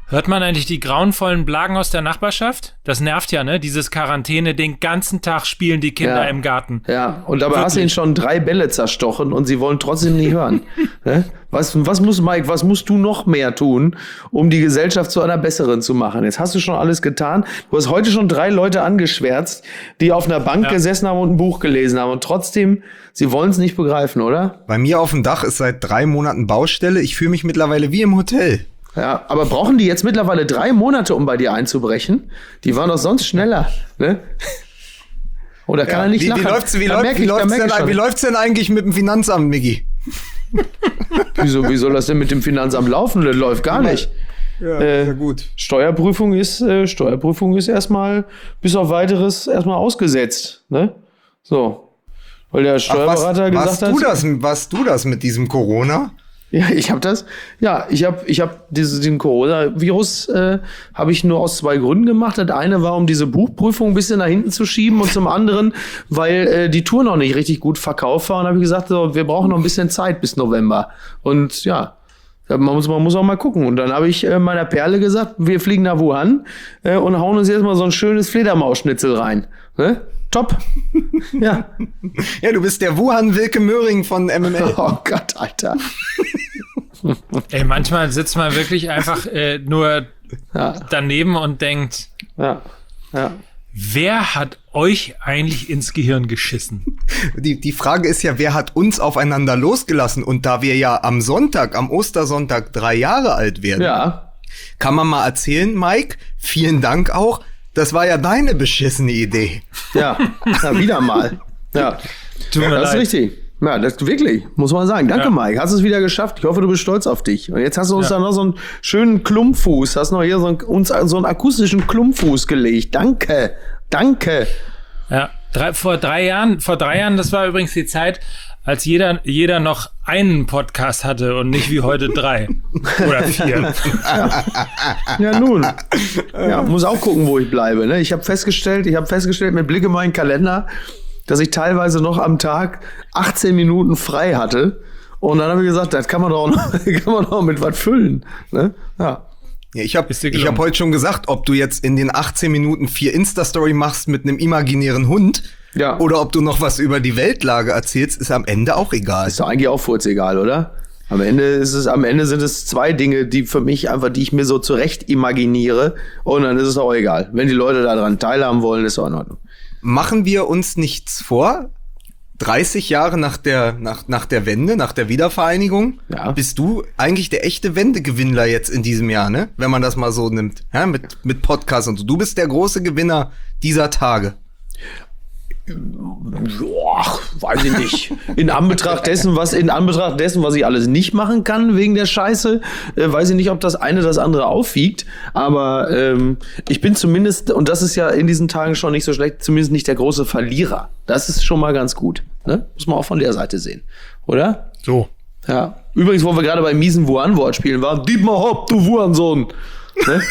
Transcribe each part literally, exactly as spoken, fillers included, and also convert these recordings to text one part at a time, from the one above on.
Hört man eigentlich die grauenvollen Blagen aus der Nachbarschaft? Das nervt ja, ne? Dieses Quarantäne, den ganzen Tag spielen die Kinder ja. im Garten. Ja, und dabei Wirklich? hast du ihnen schon drei Bälle zerstochen und sie wollen trotzdem nie hören. ne? Was, was muss, Mike, was musst du noch mehr tun, um die Gesellschaft zu einer besseren zu machen? Jetzt hast du schon alles getan. Du hast heute schon drei Leute angeschwärzt, die auf einer Bank ja. gesessen haben und ein Buch gelesen haben. Und trotzdem, sie wollen es nicht begreifen, oder? Bei mir auf dem Dach ist seit drei Monaten Baustelle. Ich fühle mich mittlerweile wie im Hotel. Ja, aber brauchen die jetzt mittlerweile drei Monate, um bei dir einzubrechen? Die waren doch sonst schneller, ne? Oder kann ja, er nicht wie, lachen? Wie läuft's, wie, da läuft, merke wie, ich, läuft's da denn, wie läuft's denn eigentlich mit dem Finanzamt, Miggi? Wieso, wie soll das denn mit dem Finanzamt laufen? Das läuft gar nicht. Ja, äh, ja gut. Steuerprüfung ist, äh, Steuerprüfung ist erstmal bis auf Weiteres erstmal ausgesetzt, ne? So. Weil der Steuerberater Ach, was, gesagt hat. Du das, warst du das mit diesem Corona? Ja, ich habe das. Ja, ich habe ich hab diese, diesen Coronavirus äh, habe ich nur aus zwei Gründen gemacht. Das eine war, um diese Buchprüfung ein bisschen nach hinten zu schieben und zum anderen, weil äh, die Tour noch nicht richtig gut verkauft war. Und habe ich gesagt, so, wir brauchen noch ein bisschen Zeit bis November. Und ja, man muss, man muss auch mal gucken. Und dann habe ich äh, meiner Perle gesagt, wir fliegen nach Wuhan äh, und hauen uns jetzt mal so ein schönes Fledermausschnitzel rein. Ne? Top. Ja. Ja, du bist der Wuhan-Wilke Möhring von M M L. Oh Gott, Alter. Ey, manchmal sitzt man wirklich einfach äh, nur ja. daneben und denkt, ja. Ja. wer hat euch eigentlich ins Gehirn geschissen? Die, die Frage ist ja, wer hat uns aufeinander losgelassen? Und da wir ja am Sonntag, am Ostersonntag drei Jahre alt werden, ja. kann man mal erzählen, Mike, vielen Dank auch, das war ja deine beschissene Idee. Ja, ja wieder mal. Ja, Tut mir das leid. ist richtig. Ja, das wirklich, muss man sagen. Danke, ja. Mike. Hast es wieder geschafft. Ich hoffe, du bist stolz auf dich. Und jetzt hast du uns ja. da noch so einen schönen Klumpfuß, hast noch hier so einen, uns so einen akustischen Klumpfuß gelegt. Danke. Danke. Ja, drei, vor drei Jahren, vor drei Jahren, das war übrigens die Zeit, als jeder, jeder noch einen Podcast hatte und nicht wie heute drei oder vier. Ja, ja nun. Ja, muss auch gucken, wo ich bleibe. Ne? Ich habe festgestellt, ich habe festgestellt mit Blick in meinen Kalender, dass ich teilweise noch am Tag achtzehn Minuten frei hatte. Und dann habe ich gesagt, das kann man doch noch, kann man doch mit was füllen. Ne? Ja. Ja, ich habe ich hab heute schon gesagt, ob du jetzt in den achtzehn Minuten vier Insta-Story machst mit einem imaginären Hund ja. oder ob du noch was über die Weltlage erzählst, ist am Ende auch egal. Ist doch eigentlich auch furzegal, oder? Am Ende ist es, am Ende sind es zwei Dinge, die für mich einfach, die ich mir so zurecht imaginiere. Und dann ist es auch egal. Wenn die Leute daran teilhaben wollen, ist auch in Ordnung. Machen wir uns nichts vor? dreißig Jahre nach der, nach, nach der Wende, nach der Wiedervereinigung, ja. bist du eigentlich der echte Wendegewinnler jetzt in diesem Jahr, ne? Wenn man das mal so nimmt, ja, mit, mit Podcast und so. Du bist der große Gewinner dieser Tage. Boah, weiß ich nicht. In Anbetracht dessen, was in Anbetracht dessen, was ich alles nicht machen kann wegen der Scheiße, äh, weiß ich nicht, ob das eine das andere aufwiegt. Aber ähm, ich bin zumindest, und das ist ja in diesen Tagen schon nicht so schlecht, zumindest nicht der große Verlierer. Das ist schon mal ganz gut. Ne? Muss man auch von der Seite sehen, oder? So. Ja. Übrigens, wo wir gerade bei miesen Wuhan-Wortspielen waren, Dietmar Hopp, du Wuhansohn. Ne?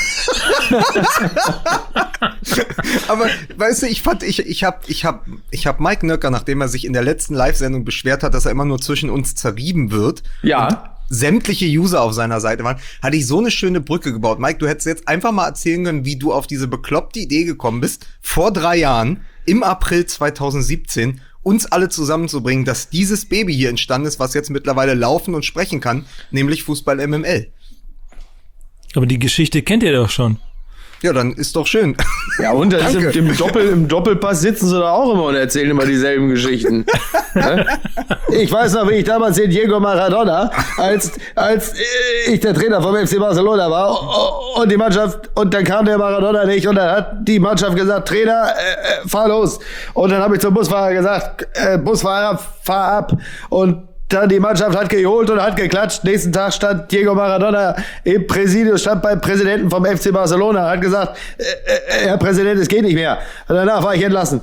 Aber weißt du, ich fand, ich, ich hab, ich hab, ich hab Mike Nöcker, nachdem er sich in der letzten Live-Sendung beschwert hat, dass er immer nur zwischen uns zerrieben wird. Ja. Und sämtliche User auf seiner Seite waren, hatte ich so eine schöne Brücke gebaut. Mike, du hättest jetzt einfach mal erzählen können, wie du auf diese bekloppte Idee gekommen bist, vor drei Jahren, im April zwanzig siebzehn, uns alle zusammenzubringen, dass dieses Baby hier entstanden ist, was jetzt mittlerweile laufen und sprechen kann, nämlich Fußball M M L. Aber die Geschichte kennt ihr doch schon. Ja, dann ist doch schön. Ja, und das ist im, im, Doppel, im Doppelpass sitzen sie da auch immer und erzählen immer dieselben Geschichten. Ich weiß noch, wie ich damals den Diego Maradona, als, als ich der Trainer vom F C Barcelona war und die Mannschaft, und dann kam der Maradona nicht und dann hat die Mannschaft gesagt, Trainer, äh, fahr los. Und dann habe ich zum Busfahrer gesagt, äh, Busfahrer, fahr ab. Und dann die Mannschaft hat geholt und hat geklatscht. Nächsten Tag stand Diego Maradona im Präsidium, stand beim Präsidenten vom F C Barcelona, hat gesagt, äh, äh, Herr Präsident, es geht nicht mehr. Und danach war ich entlassen.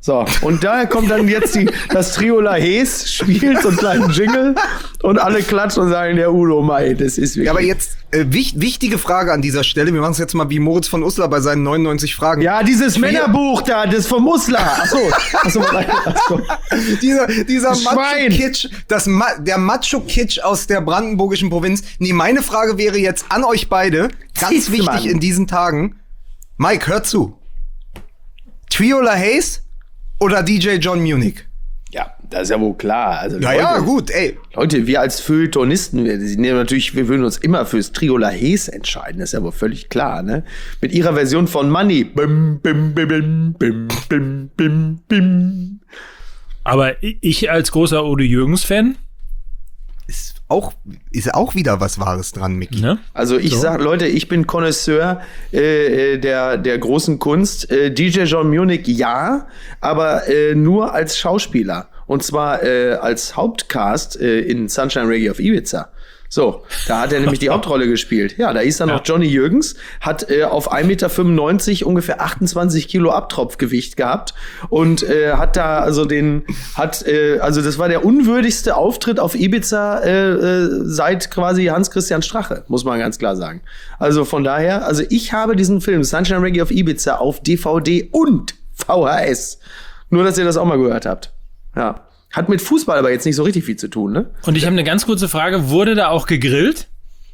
So, und daher kommt dann jetzt die, das Trio La Hes, spielt so einen kleinen Jingle und alle klatschen und sagen, der Udo Mai, das ist wirklich. Ja, aber jetzt, äh, wich, wichtige Frage an dieser Stelle, wir machen es jetzt mal wie Moritz von Uslar bei seinen neunundneunzig Fragen. Ja, dieses Männerbuch da, das vom Uslar. Achso, achso, achso. dieser dieser Schwein. Macho-Kitsch, das Ma- der Macho-Kitsch aus der brandenburgischen Provinz. Nee, meine Frage wäre jetzt an euch beide, ganz Siehst du, wichtig Mann. in diesen Tagen. Mike, hör zu. Trio La Hes oder D J John Munich? Ja, das ist ja wohl klar. Also, Ja, Leute, ja, gut, ey. Leute, wir als Feuilletonisten, wir, sie nehmen natürlich, wir würden uns immer fürs Trio La Hes entscheiden, das ist ja wohl völlig klar, ne? Mit ihrer Version von Money. Bim, bim, bim, bim, bim, bim, bim, bim. Aber ich als großer Udo Jürgens-Fan, Ist auch, ist auch wieder was Wahres dran, Micky. ne? Also ich So. sag, Leute, ich bin Connoisseur äh, der, der großen Kunst. Äh, D J John Munich, ja, aber äh, nur als Schauspieler. Und zwar äh, als Hauptcast äh, in Sunshine Reggae of Ibiza. So, da hat er nämlich die Hauptrolle gespielt. Ja, da ist dann Ja. noch Johnny Jürgens, hat äh, auf ein Meter fünfundneunzig ungefähr achtundzwanzig Kilo Abtropfgewicht gehabt und äh, hat da also den, hat, äh, also das war der unwürdigste Auftritt auf Ibiza äh, äh, seit quasi Hans-Christian Strache, muss man ganz klar sagen. Also von daher, also ich habe diesen Film Sunshine Reggae of Ibiza auf D V D und V H S. Nur, dass ihr das auch mal gehört habt. Ja. Hat mit Fußball aber jetzt nicht so richtig viel zu tun, ne? Und ich habe eine ganz kurze Frage, wurde da auch gegrillt?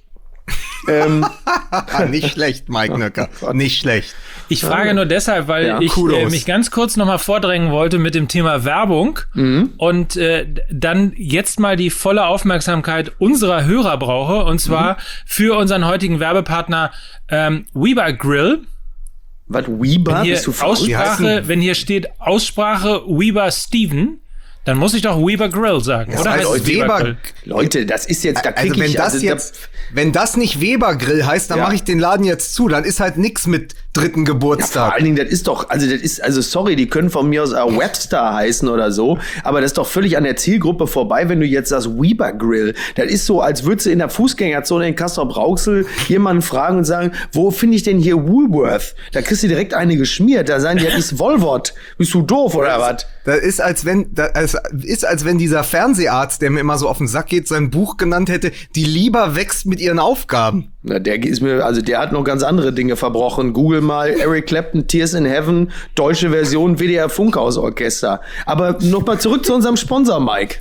ähm, Ah, nicht schlecht, Mike Nöcker. Nicht schlecht. Ich frage nur deshalb, weil Ja, ich Kudos. äh, mich ganz kurz noch mal vordrängen wollte mit dem Thema Werbung und äh, dann jetzt mal die volle Aufmerksamkeit unserer Hörer brauche, und zwar für unseren heutigen Werbepartner ähm, Weber Grill. was, Weber? Hier Bist du verrückt? Wie heißt Aussprache, denn- wenn hier steht Aussprache Weber Steven, dann muss ich doch Weber Grill sagen, oder? heißt Heißt es Weber- Grill? Leute, das ist jetzt, da krieg Also wenn ich, das also, jetzt, wenn das nicht Weber Grill heißt, dann Ja. mache ich den Laden jetzt zu. Dann ist halt nix mit dritten da, ja, vor Geburtstag. allen Dingen, das ist doch, also das ist, also sorry, die können von mir aus auch Webster heißen oder so, aber das ist doch völlig an der Zielgruppe vorbei, wenn du jetzt sagst Weber Grill. Das ist so, als würdest du in der Fußgängerzone in Castrop-Rauxel jemanden fragen und sagen, wo finde ich denn hier Woolworth? Da kriegst du direkt eine geschmiert, da sagen die, das ist Wolvot. Bist du doof oder was? Das ist, als wenn, das ist, als wenn dieser Fernseharzt, der mir immer so auf den Sack geht, sein Buch genannt hätte, die Liebe wächst mit ihren Aufgaben. Na, der ist mir, also der hat noch ganz andere Dinge verbrochen. Google mal Eric Clapton, Tears in Heaven, deutsche Version W D R Funkhausorchester. Aber noch mal zurück zu unserem Sponsor, Mike.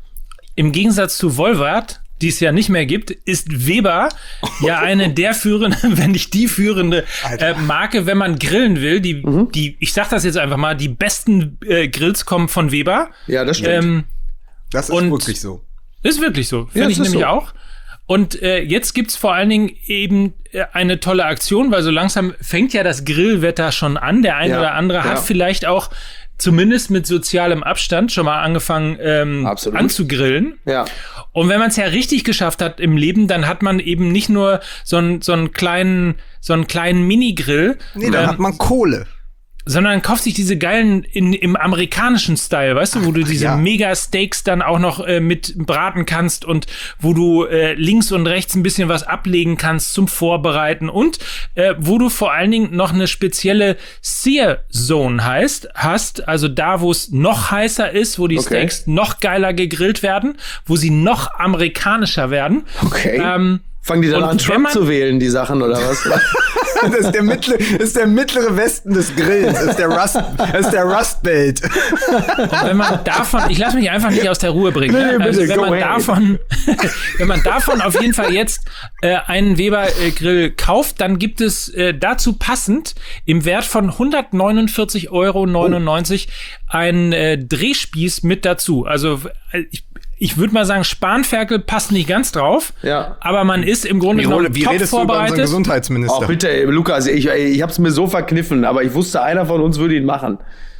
Im Gegensatz zu Wolvert, die es ja nicht mehr gibt, ist Weber ja eine der führenden, wenn nicht die führende äh, Marke, wenn man grillen will. Die, die, ich sag das jetzt einfach mal, die besten äh, Grills kommen von Weber. Ja, das stimmt. Ähm, Das ist Und- wirklich so. Ist wirklich so. Finde Ja, ich es ist nämlich so. auch. Und äh, jetzt gibt's vor allen Dingen eben äh, eine tolle Aktion, weil so langsam fängt ja das Grillwetter schon an. Der eine Ja, oder andere ja. hat vielleicht auch zumindest mit sozialem Abstand schon mal angefangen ähm, Absolut. anzugrillen. Ja. Und wenn man es ja richtig geschafft hat im Leben, dann hat man eben nicht nur so einen so einen kleinen so einen kleinen Minigrill, Nee, dann ähm, hat man Kohle. sondern kauft sich diese geilen in, im amerikanischen Style, weißt du, wo du diese ja. Mega-Steaks dann auch noch äh, mit braten kannst und wo du äh, links und rechts ein bisschen was ablegen kannst zum Vorbereiten und äh, wo du vor allen Dingen noch eine spezielle Sear Zone heißt, hast, also da, wo es noch heißer ist, wo die Okay. Steaks noch geiler gegrillt werden, wo sie noch amerikanischer werden. Okay. Ähm, Fangen die dann und an, wenn Trump man- zu wählen, die Sachen, oder was? Das ist der mittlere, das ist der mittlere Westen des Grills. Das ist der Rust, das ist der Rust Belt. Und wenn man davon, ich lasse mich einfach nicht aus der Ruhe bringen. Nee, Ne? bitte, Also wenn go man ahead. davon, wenn man davon auf jeden Fall jetzt äh, einen Weber äh, Grill kauft, dann gibt es äh, dazu passend im Wert von hundertneunundvierzig Euro neunundneunzig einen äh, Drehspieß mit dazu. Also äh, ich, ich würde mal sagen, Spanferkel passt nicht ganz drauf, Ja. aber man ist im Grunde Wie, genommen wie top redest du über unseren vorbereitet. Gesundheitsminister? Oh, bitte, ey, Lukas, ich, ey, ich hab's mir so verkniffen, aber ich wusste, einer von uns würde ihn machen.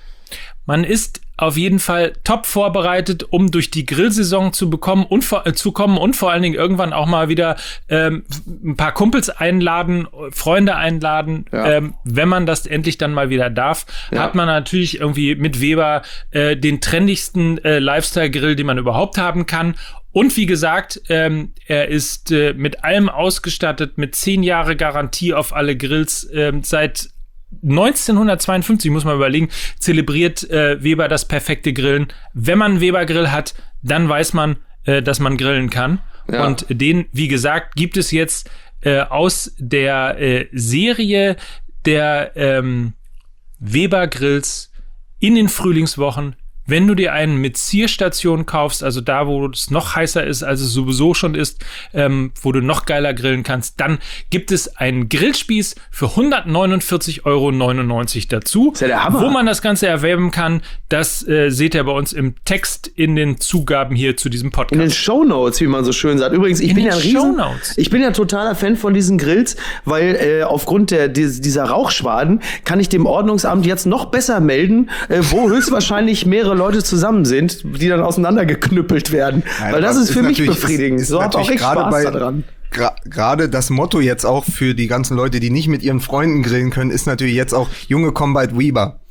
Man ist auf jeden Fall top vorbereitet, um durch die Grillsaison zu bekommen und vor, äh, zu kommen und vor allen Dingen irgendwann auch mal wieder ähm, ein paar Kumpels einladen, Freunde einladen. Ja. Ähm, wenn man das endlich dann mal wieder darf, Ja. hat man natürlich irgendwie mit Weber äh, den trendigsten äh, Lifestyle-Grill, den man überhaupt haben kann. Und wie gesagt, ähm, er ist äh, mit allem ausgestattet, mit zehn Jahre Garantie auf alle Grills, ähm, seit neunzehnhundertzweiundfünfzig, muss man überlegen, zelebriert äh, Weber das perfekte Grillen. Wenn man einen Weber-Grill hat, dann weiß man, äh, dass man grillen kann. Ja. Und den, wie gesagt, gibt es jetzt äh, aus der äh, Serie der ähm, Weber-Grills in den Frühlingswochen. Wenn du dir einen mit Zierstation kaufst, also da, wo es noch heißer ist, als es sowieso schon ist, ähm, wo du noch geiler grillen kannst, dann gibt es einen Grillspieß für hundertneunundvierzig Euro neunundneunzig dazu. Ist ja der Hammer. Wo man das Ganze erwerben kann, das äh, seht ihr bei uns im Text in den Zugaben hier zu diesem Podcast. In den Shownotes, wie man so schön sagt. Übrigens, ich in bin den ja ein Riesen, Shownotes. ich bin ja totaler Fan von diesen Grills, weil äh, aufgrund der, dieser Rauchschwaden kann ich dem Ordnungsamt jetzt noch besser melden, äh, wo höchstwahrscheinlich mehrere Leute zusammen sind, die dann auseinandergeknüppelt werden. Nein, weil das ist für mich natürlich- befriedigend. ist- ist So hab auch natürlich ich gerade Spaß bei- daran. Gra- Gerade das Motto jetzt auch für die ganzen Leute, die nicht mit ihren Freunden grillen können, ist natürlich jetzt auch Junge Combat Weber.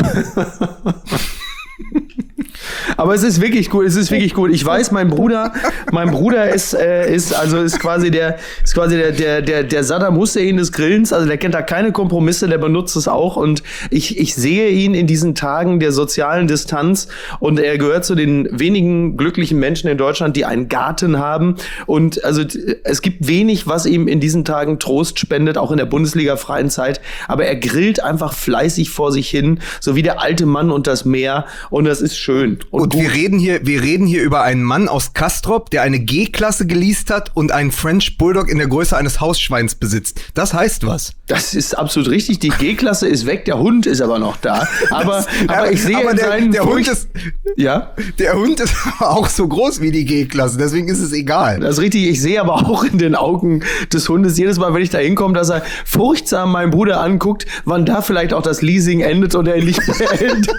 Aber es ist wirklich gut, es ist wirklich gut. Ich weiß, mein Bruder, mein Bruder ist, äh, ist also ist quasi der, ist quasi der, der, der, der Saddam Hussein des Grillens. Also der kennt da keine Kompromisse, der benutzt es auch. Und ich, ich sehe ihn in diesen Tagen der sozialen Distanz. Und er gehört zu den wenigen glücklichen Menschen in Deutschland, die einen Garten haben. Und also es gibt wenig, was ihm in diesen Tagen Trost spendet, auch in der Bundesliga-freien Zeit. Aber er grillt einfach fleißig vor sich hin, so wie der alte Mann und das Meer. Und das ist schön. Und, Und wir reden hier, wir reden hier über einen Mann aus Castrop, der eine G-Klasse geleast hat und einen French Bulldog in der Größe eines Hausschweins besitzt. Das heißt was? Das ist absolut richtig. Die G-Klasse ist weg, der Hund ist aber noch da. Aber, Das- aber ich sehe aber in der, seinen der Hund Furcht- ist, ja, der Hund ist auch so groß wie die G-Klasse, deswegen ist es egal. das ist richtig. Ich sehe aber auch in den Augen des Hundes jedes Mal, wenn ich da hinkomme, dass er furchtsam meinen Bruder anguckt, wann da vielleicht auch das Leasing endet und er ihn nicht mehr hält.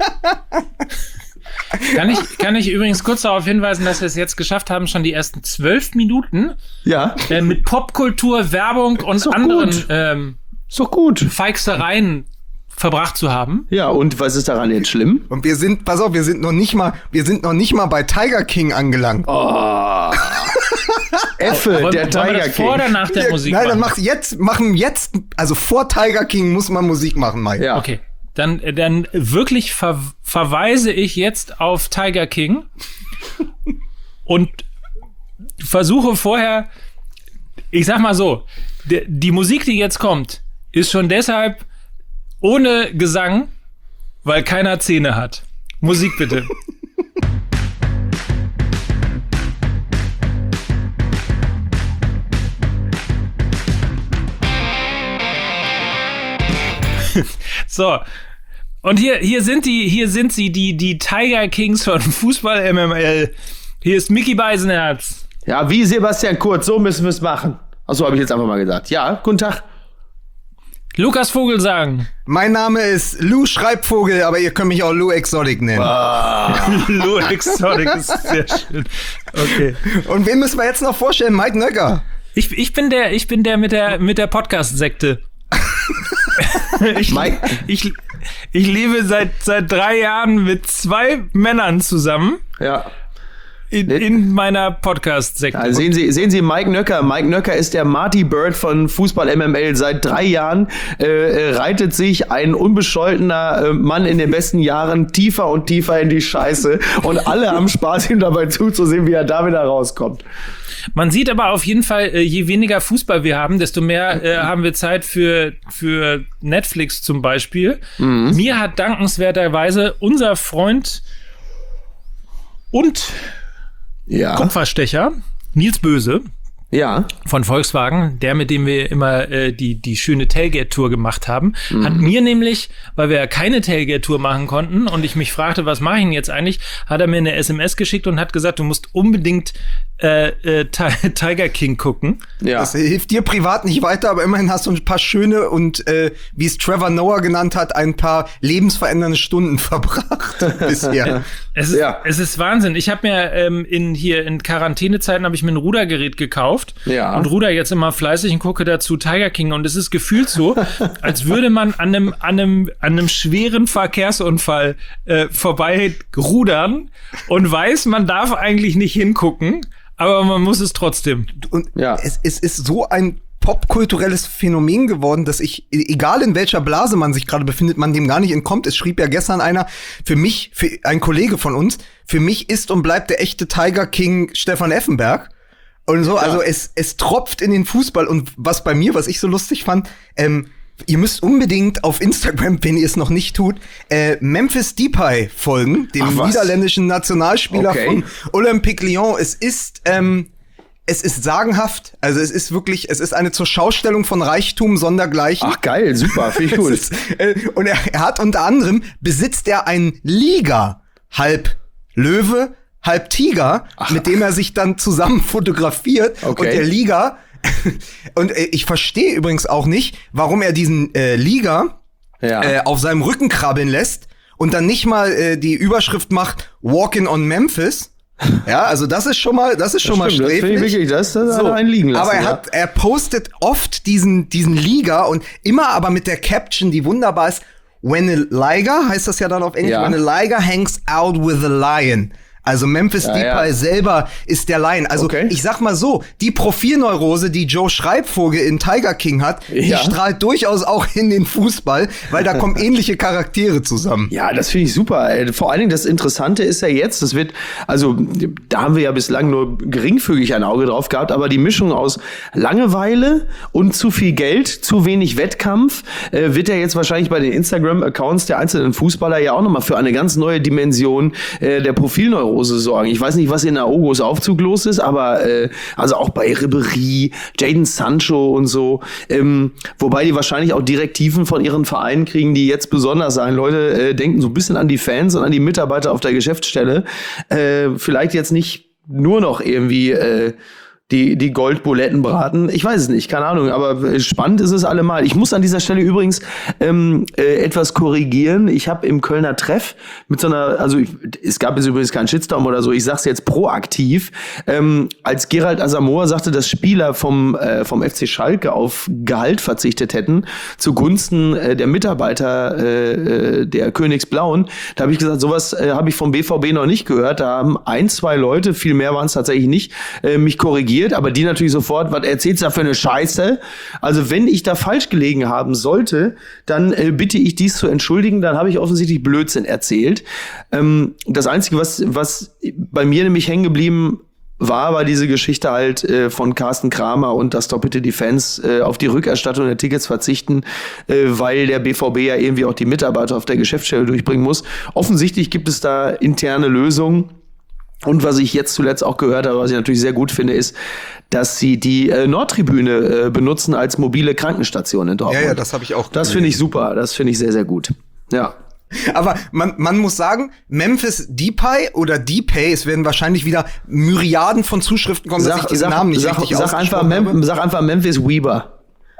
Kann ich, kann ich übrigens kurz darauf hinweisen, dass wir es jetzt geschafft haben, schon die ersten zwölf Minuten Ja, äh, mit Popkultur, Werbung und Ist doch anderen gut. ähm, ist doch gut. Feixereien verbracht zu haben. Ja, und was ist daran jetzt schlimm? Und wir sind, pass auf, wir sind noch nicht mal, wir sind noch nicht mal bei Tiger King angelangt. Oh. Effe, Wollen- der wollen wir Tiger das vor oder King. nach der Ja, Musik Nein, dann machen? mach jetzt, machen jetzt, also vor Tiger King muss man Musik machen, Mike. Ja. Okay, dann, dann wirklich ver verweise ich jetzt auf Tiger King und versuche vorher, ich sag mal so, die, die Musik, die jetzt kommt, ist schon deshalb ohne Gesang, weil keiner Zähne hat. Musik bitte. So. Und hier, hier sind die, hier sind sie, die, die Tiger Kings von Fußball M M L. Hier ist Micky Beisenherz. Ja, wie Sebastian Kurz, so müssen wir es machen. Achso, habe ich jetzt einfach mal gesagt. Ja, guten Tag. Lukas Vogelsang. Mein Name ist Lou Schreibvogel, aber ihr könnt mich auch Lou Exotic nennen. Lou Exotic ist sehr schön. Okay. Und wen müssen wir jetzt noch vorstellen? Mike Nöcker. Ich, ich bin der, ich bin der mit der, mit der Podcast-Sekte. ich, Mike. ich, ich lebe seit, seit drei Jahren mit zwei Männern zusammen Ja. in, in meiner Podcast-Sekte. Also sehen Sie, sehen Sie Mike Nöcker. Mike Nöcker ist der Marty Bird von Fußball M M L. Seit drei Jahren äh, äh, reitet sich ein unbescholtener äh, Mann in den besten Jahren tiefer und tiefer in die Scheiße. Und alle haben Spaß, ihm dabei zuzusehen, wie er da wieder rauskommt. Man sieht aber auf jeden Fall, äh, je weniger Fußball wir haben, desto mehr äh, haben wir Zeit für, für Netflix zum Beispiel. Mhm. Mir hat dankenswerterweise unser Freund und Ja. Kupferstecher, Nils Böse Ja. von Volkswagen, der, mit dem wir immer äh, die, die schöne Tailgate-Tour gemacht haben, Mhm. hat mir nämlich, weil wir ja keine Tailgate-Tour machen konnten und ich mich fragte, was mache ich denn jetzt eigentlich, hat er mir eine S M S geschickt und hat gesagt, du musst unbedingt äh, äh, Ti- Tiger King gucken. Ja. Das hilft dir privat nicht weiter, aber immerhin hast du ein paar schöne und, äh, wie es Trevor Noah genannt hat, ein paar lebensverändernde Stunden verbracht bisher. Es ist, Ja. es ist Wahnsinn. Ich habe mir ähm, in hier in Quarantänezeiten habe ich mir ein Rudergerät gekauft Ja. und ruder jetzt immer fleißig und gucke dazu Tiger King und es ist gefühlt so, als würde man an einem an einem an einem schweren Verkehrsunfall äh, vorbei rudern und weiß, man darf eigentlich nicht hingucken, aber man muss es trotzdem. Und Ja. es, es ist so ein popkulturelles Phänomen geworden, dass ich, egal in welcher Blase man sich gerade befindet, man dem gar nicht entkommt. Es schrieb ja gestern einer, für mich, für ein Kollege von uns, für mich ist und bleibt der echte Tiger King Stefan Effenberg. Und so, ja. also es, es tropft in den Fußball. Und was bei mir, was ich so lustig fand, ähm, ihr müsst unbedingt auf Instagram, wenn ihr es noch nicht tut, äh, Memphis Depay folgen, dem niederländischen Nationalspieler okay. von Olympique Lyon. Es ist, ähm, es ist sagenhaft. Also es ist wirklich, es ist eine Zurschaustellung von Reichtum sondergleichen. Ach geil, super, finde ich gut. ist, äh, und er, er hat unter anderem, besitzt er einen Liga, halb Löwe, halb Tiger, Ach. mit dem er sich dann zusammen fotografiert. Okay. Und der Liga, und äh, ich verstehe übrigens auch nicht, warum er diesen äh, Liga ja. äh, auf seinem Rücken krabbeln lässt und dann nicht mal äh, die Überschrift macht Walking on Memphis. Ja, also das ist schon mal, das ist schon das mal stimmt, sträflich. Das wirklich, das, das so, einen liegen lassen, aber er ja. hat, er postet oft diesen, diesen Liga und immer aber mit der Caption, die wunderbar ist, when a liger, heißt das ja dann auf Englisch, ja. when a liger hangs out with a lion. Also Memphis ja, Depay ja. selber ist der Lion. Also okay. ich sag mal so, die Profilneurose, die Joe Schreibvogel in Tiger King hat, ja. die strahlt durchaus auch in den Fußball, weil da kommen ähnliche Charaktere zusammen. Ja, das finde ich super. Vor allen Dingen das Interessante ist ja jetzt, das wird, also da haben wir ja bislang nur geringfügig ein Auge drauf gehabt, aber die Mischung aus Langeweile und zu viel Geld, zu wenig Wettkampf, äh, wird ja jetzt wahrscheinlich bei den Instagram-Accounts der einzelnen Fußballer ja auch nochmal für eine ganz neue Dimension äh, der Profilneurose sorgen. Ich weiß nicht, was in Aogos Aufzug los ist, aber äh, also auch bei Ribéry, Jadon Sancho und so, ähm, wobei die wahrscheinlich auch Direktiven von ihren Vereinen kriegen, die jetzt besonders sein. Leute, äh, denken so ein bisschen an die Fans und an die Mitarbeiter auf der Geschäftsstelle. Äh, vielleicht jetzt nicht nur noch irgendwie äh, die die Goldbuletten braten. Ich weiß es nicht, keine Ahnung, aber spannend ist es allemal. Ich muss an dieser Stelle übrigens ähm, äh, etwas korrigieren. Ich habe im Kölner Treff mit so einer, also ich, es gab jetzt übrigens keinen Shitstorm oder so, ich sag's jetzt proaktiv, ähm, als Gerald Asamoah sagte, dass Spieler vom äh, vom F C Schalke auf Gehalt verzichtet hätten zugunsten äh, der Mitarbeiter äh, der Königsblauen, da habe ich gesagt, sowas äh, habe ich vom B V B noch nicht gehört. Da haben ein, zwei Leute, viel mehr waren es tatsächlich nicht, äh, mich korrigiert. Aber die natürlich sofort, was erzählst du da für eine Scheiße? Also wenn ich da falsch gelegen haben sollte, dann äh, bitte ich dies zu entschuldigen, dann habe ich offensichtlich Blödsinn erzählt. Ähm, das Einzige, was, was bei mir nämlich hängen geblieben war, war diese Geschichte halt äh, von Carsten Kramer und dass doch bitte die Fans äh, auf die Rückerstattung der Tickets verzichten, äh, weil der B V B ja irgendwie auch die Mitarbeiter auf der Geschäftsstelle durchbringen muss. Offensichtlich gibt es da interne Lösungen. Und was ich jetzt zuletzt auch gehört habe, was ich natürlich sehr gut finde, ist, dass sie die äh, Nordtribüne äh, benutzen als mobile Krankenstation in Dortmund. Ja, ja, das habe ich auch. Das finde ich super. Das finde ich sehr, sehr gut. Ja. Aber man, man muss sagen, Memphis Depay oder Depay, es werden wahrscheinlich wieder Myriaden von Zuschriften kommen, sag, dass ich diesen sag, Namen nicht sag, richtig sag einfach Mem- Sag einfach Memphis Weber.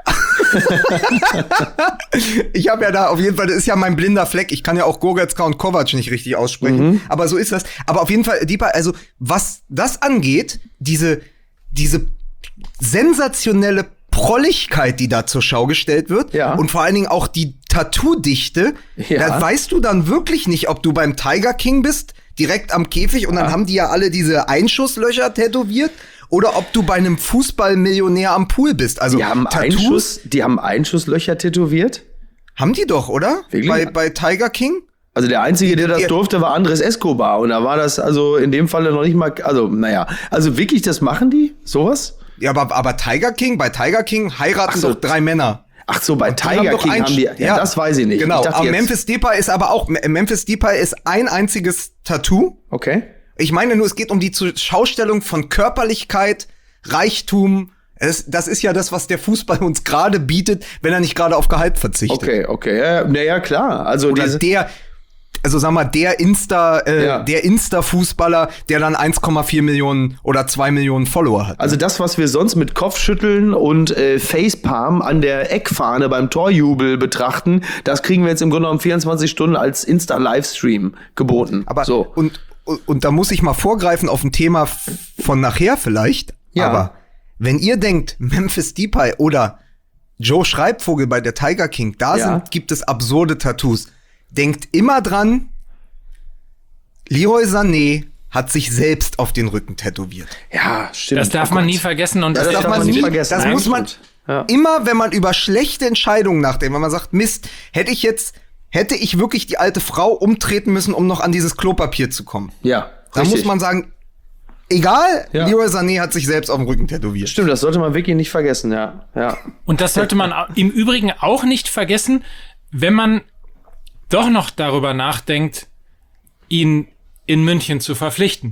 Ich habe ja da auf jeden Fall, das ist ja mein blinder Fleck. Ich kann ja auch Goretzka und Kovac nicht richtig aussprechen. Mhm. Aber so ist das. Aber auf jeden Fall, Depay, also was das angeht, diese, diese sensationelle Prolligkeit, die da zur Schau gestellt wird, ja. und vor allen Dingen auch die Tattoo-Dichte, ja. da weißt du dann wirklich nicht, ob du beim Tiger King bist, direkt am Käfig, und dann ja. haben die ja alle diese Einschusslöcher tätowiert, oder ob du bei einem Fußballmillionär am Pool bist. Also die haben Einschuss, die haben Einschusslöcher tätowiert? Haben die doch, oder? Wirklich? Bei, bei Tiger King? Also der Einzige, der das durfte, war Andres Escobar. Und da war das also in dem Falle noch nicht mal, also naja. Also wirklich, das machen die? Sowas? Ja, aber, aber Tiger King, bei Tiger King heiraten so. doch drei Männer. Ach so, bei Tiger haben King haben die, ja, ja, das weiß ich nicht. Genau, ich aber Memphis Depay ist aber auch, Memphis Depay ist ein einziges Tattoo. Okay. Ich meine nur, es geht um die Schaustellung von Körperlichkeit, Reichtum. Es, das ist ja das, was der Fußball uns gerade bietet, wenn er nicht gerade auf Gehalt verzichtet. Okay, okay, ja, naja, klar. Also Oder diese der, also sag mal, der Insta, äh, ja. der Insta-Fußballer, der dann eins Komma vier Millionen oder zwei Millionen Follower hat. Also das, was wir sonst mit Kopfschütteln und äh, Facepalm an der Eckfahne beim Torjubel betrachten, das kriegen wir jetzt im Grunde genommen vierundzwanzig Stunden als Insta-Livestream geboten. Aber so. und, und, und da muss ich mal vorgreifen auf ein Thema f- von nachher vielleicht. Ja. Aber wenn ihr denkt, Memphis Depay oder Joe Schreibvogel bei der Tiger King, da ja. sind, gibt es absurde Tattoos. Denkt immer dran, Leroy Sané, hat sich selbst auf den Rücken tätowiert. Ja, stimmt. Das darf Oh man Gott. nie vergessen. Und Ja, das, Das darf man nicht nie vergessen. Das Nein, muss man stimmt. Ja. immer, wenn man über schlechte Entscheidungen nachdenkt, wenn man sagt, Mist, hätte ich jetzt, hätte ich wirklich die alte Frau umtreten müssen, um noch an dieses Klopapier zu kommen. Ja, Da richtig. muss man sagen, egal, Ja. Leroy Sané hat sich selbst auf dem Rücken tätowiert. Stimmt, das sollte man wirklich nicht vergessen, ja. ja. und das sollte man au- im Übrigen auch nicht vergessen, wenn man doch noch darüber nachdenkt, ihn in München zu verpflichten.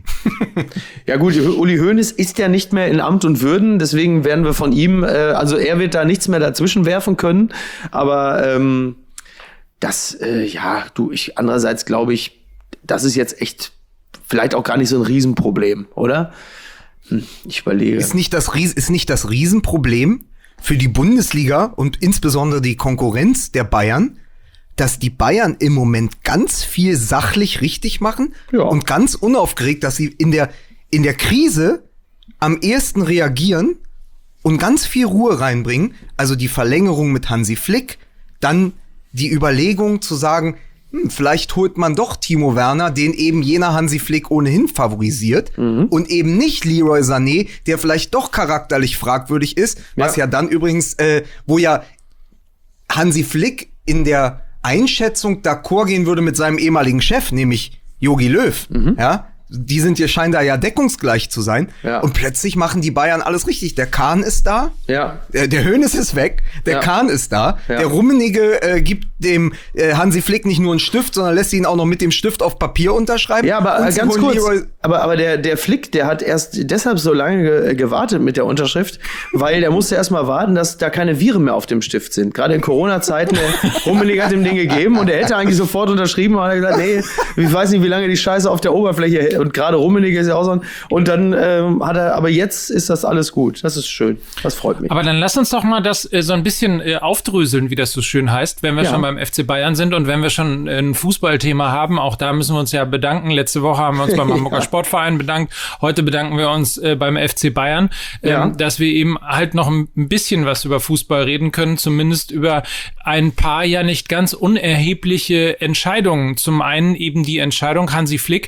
Ja gut, Uli Hoeneß ist ja nicht mehr in Amt und Würden, deswegen werden wir von ihm, äh, also er wird da nichts mehr dazwischen werfen können, aber ähm, das, äh, ja, du, ich andererseits glaube ich, das ist jetzt echt vielleicht auch gar nicht so ein Riesenproblem, oder? Hm, ich überlege. Ist nicht das Ries ist nicht das Riesenproblem für die Bundesliga und insbesondere die Konkurrenz der Bayern, dass die Bayern im Moment ganz viel sachlich richtig machen Ja. und ganz unaufgeregt, dass sie in der in der Krise am ehesten reagieren und ganz viel Ruhe reinbringen. Also die Verlängerung mit Hansi Flick, dann die Überlegung zu sagen, hm, vielleicht holt man doch Timo Werner, den eben jener Hansi Flick ohnehin favorisiert und eben nicht Leroy Sané, der vielleicht doch charakterlich fragwürdig ist, was ja, Ja. dann übrigens, äh, wo ja Hansi Flick in der Einschätzung d'accord gehen würde mit seinem ehemaligen Chef, nämlich Jogi Löw, ja. Die sind ja, scheinen da ja deckungsgleich zu sein. Ja. Und plötzlich machen die Bayern alles richtig. Der Kahn ist da. Ja. Der, der Hoeneß ist weg. Der Ja. Kahn ist da. Ja. Der Rummenigge äh, gibt dem äh, Hansi Flick nicht nur einen Stift, sondern lässt ihn auch noch mit dem Stift auf Papier unterschreiben. Ja, aber Und äh, sie ganz holen kurz, Leroy- aber, aber der, der Flick, der hat erst deshalb so lange ge gewartet mit der Unterschrift, weil der musste erst mal warten, dass da keine Viren mehr auf dem Stift sind. Gerade in Corona-Zeiten, der Rummenigge hat ihm den gegeben und er hätte eigentlich sofort unterschrieben, aber er hat gesagt, nee, ich weiß nicht, wie lange die Scheiße auf der Oberfläche hält. Und gerade Rummenigge ist ja auch so ein, und dann ähm, hat er, aber jetzt ist das alles gut. Das ist schön. Das freut mich. Aber dann lass uns doch mal das äh, so ein bisschen äh, aufdröseln, wie das so schön heißt, wenn wir Ja. schon beim F C Bayern sind und wenn wir schon äh, ein Fußballthema haben. Auch da müssen wir uns ja bedanken. Letzte Woche haben wir uns beim Hamburger Ja. Sportverein bedankt. Heute bedanken wir uns äh, beim F C Bayern, ähm, Ja. dass wir eben halt noch ein bisschen was über Fußball reden können, zumindest über ein paar ja nicht ganz unerhebliche Entscheidungen. Zum einen eben die Entscheidung, Hansi Flick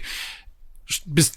bis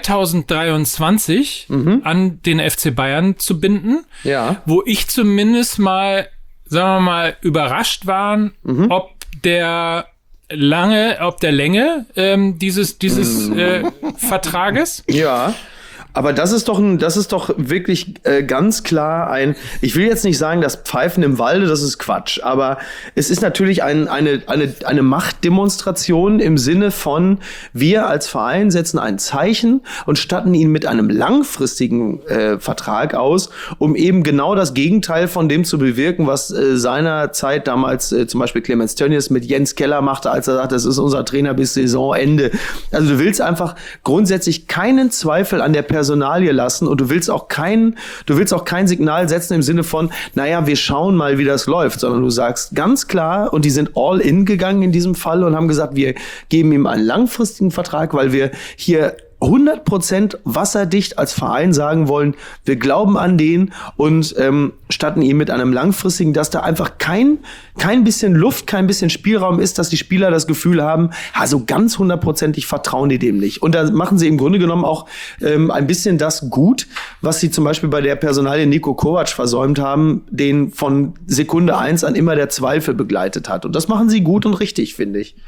zweitausenddreiundzwanzig an den F C Bayern zu binden, Ja. wo ich zumindest mal, sagen wir mal, überrascht war, ob der lange, ob der Länge ähm, dieses dieses äh, Vertrages. Ja. Aber das ist doch ein, das ist doch wirklich äh, ganz klar ein, ich will jetzt nicht sagen, das Pfeifen im Walde, das ist Quatsch, aber es ist natürlich ein, eine, eine, eine Machtdemonstration im Sinne von, wir als Verein setzen ein Zeichen und statten ihn mit einem langfristigen äh, Vertrag aus, um eben genau das Gegenteil von dem zu bewirken, was äh, seinerzeit damals äh, zum Beispiel Clemens Tönnies mit Jens Keller machte, als er sagte, das ist unser Trainer bis Saisonende. Also du willst einfach grundsätzlich keinen Zweifel an der Personalie lassen und du willst auch kein, du willst auch kein Signal setzen im Sinne von, naja, wir schauen mal, wie das läuft, sondern du sagst ganz klar, und die sind all in gegangen in diesem Fall und haben gesagt, wir geben ihm einen langfristigen Vertrag, weil wir hier hundert Prozent wasserdicht als Verein sagen wollen, wir glauben an den und ähm, statten ihm mit einem langfristigen, dass da einfach kein kein bisschen Luft, kein bisschen Spielraum ist, dass die Spieler das Gefühl haben, also ganz hundertprozentig vertrauen die dem nicht. Und da machen sie im Grunde genommen auch ähm, ein bisschen das gut, was sie zum Beispiel bei der Personalie Niko Kovac versäumt haben, den von Sekunde eins an immer der Zweifel begleitet hat. Und das machen sie gut und richtig, finde ich.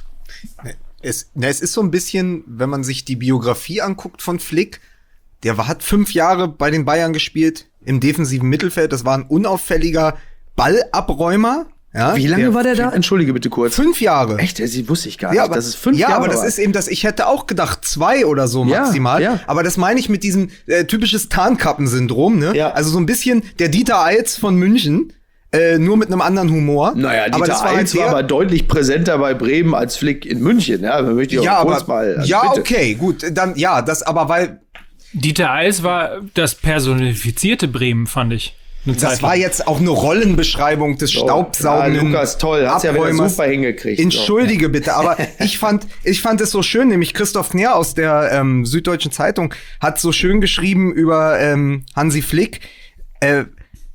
Es, na, es ist so ein bisschen, wenn man sich die Biografie anguckt von Flick, der war, hat fünf Jahre bei den Bayern gespielt, im defensiven Mittelfeld. Das war ein unauffälliger Ballabräumer. Ja, Wie lange war der da? Entschuldige bitte kurz. Fünf Jahre. Echt? Das wusste ich gar Ja, nicht. aber, Das ist fünf ja, Jahre aber das war. ist eben das, ich hätte auch gedacht, zwei oder so Ja, maximal. ja. Aber das meine ich mit diesem äh, typisches Tarnkappensyndrom, ne? Ja. Also so ein bisschen der Dieter Eils von München, äh, nur mit einem anderen Humor. Naja, aber das Dieter war Eils halt war der- aber deutlich präsenter bei Bremen als Flick in München. Ja, da möchte ich auch ja, kurz aber, mal. also ja, bitte. okay, gut, dann, ja, das, aber weil, Dieter Eils war das personifizierte Bremen, fand ich. Eine Zeit das lang. war jetzt auch eine Rollenbeschreibung des staubsaugenden Ja, Lukas, toll, hat's ja wieder Abräumers. super hingekriegt. Entschuldige bitte, aber ich fand, ich fand es so schön, nämlich Christoph Kner aus der ähm, Süddeutschen Zeitung hat so schön geschrieben über ähm, Hansi Flick. Äh,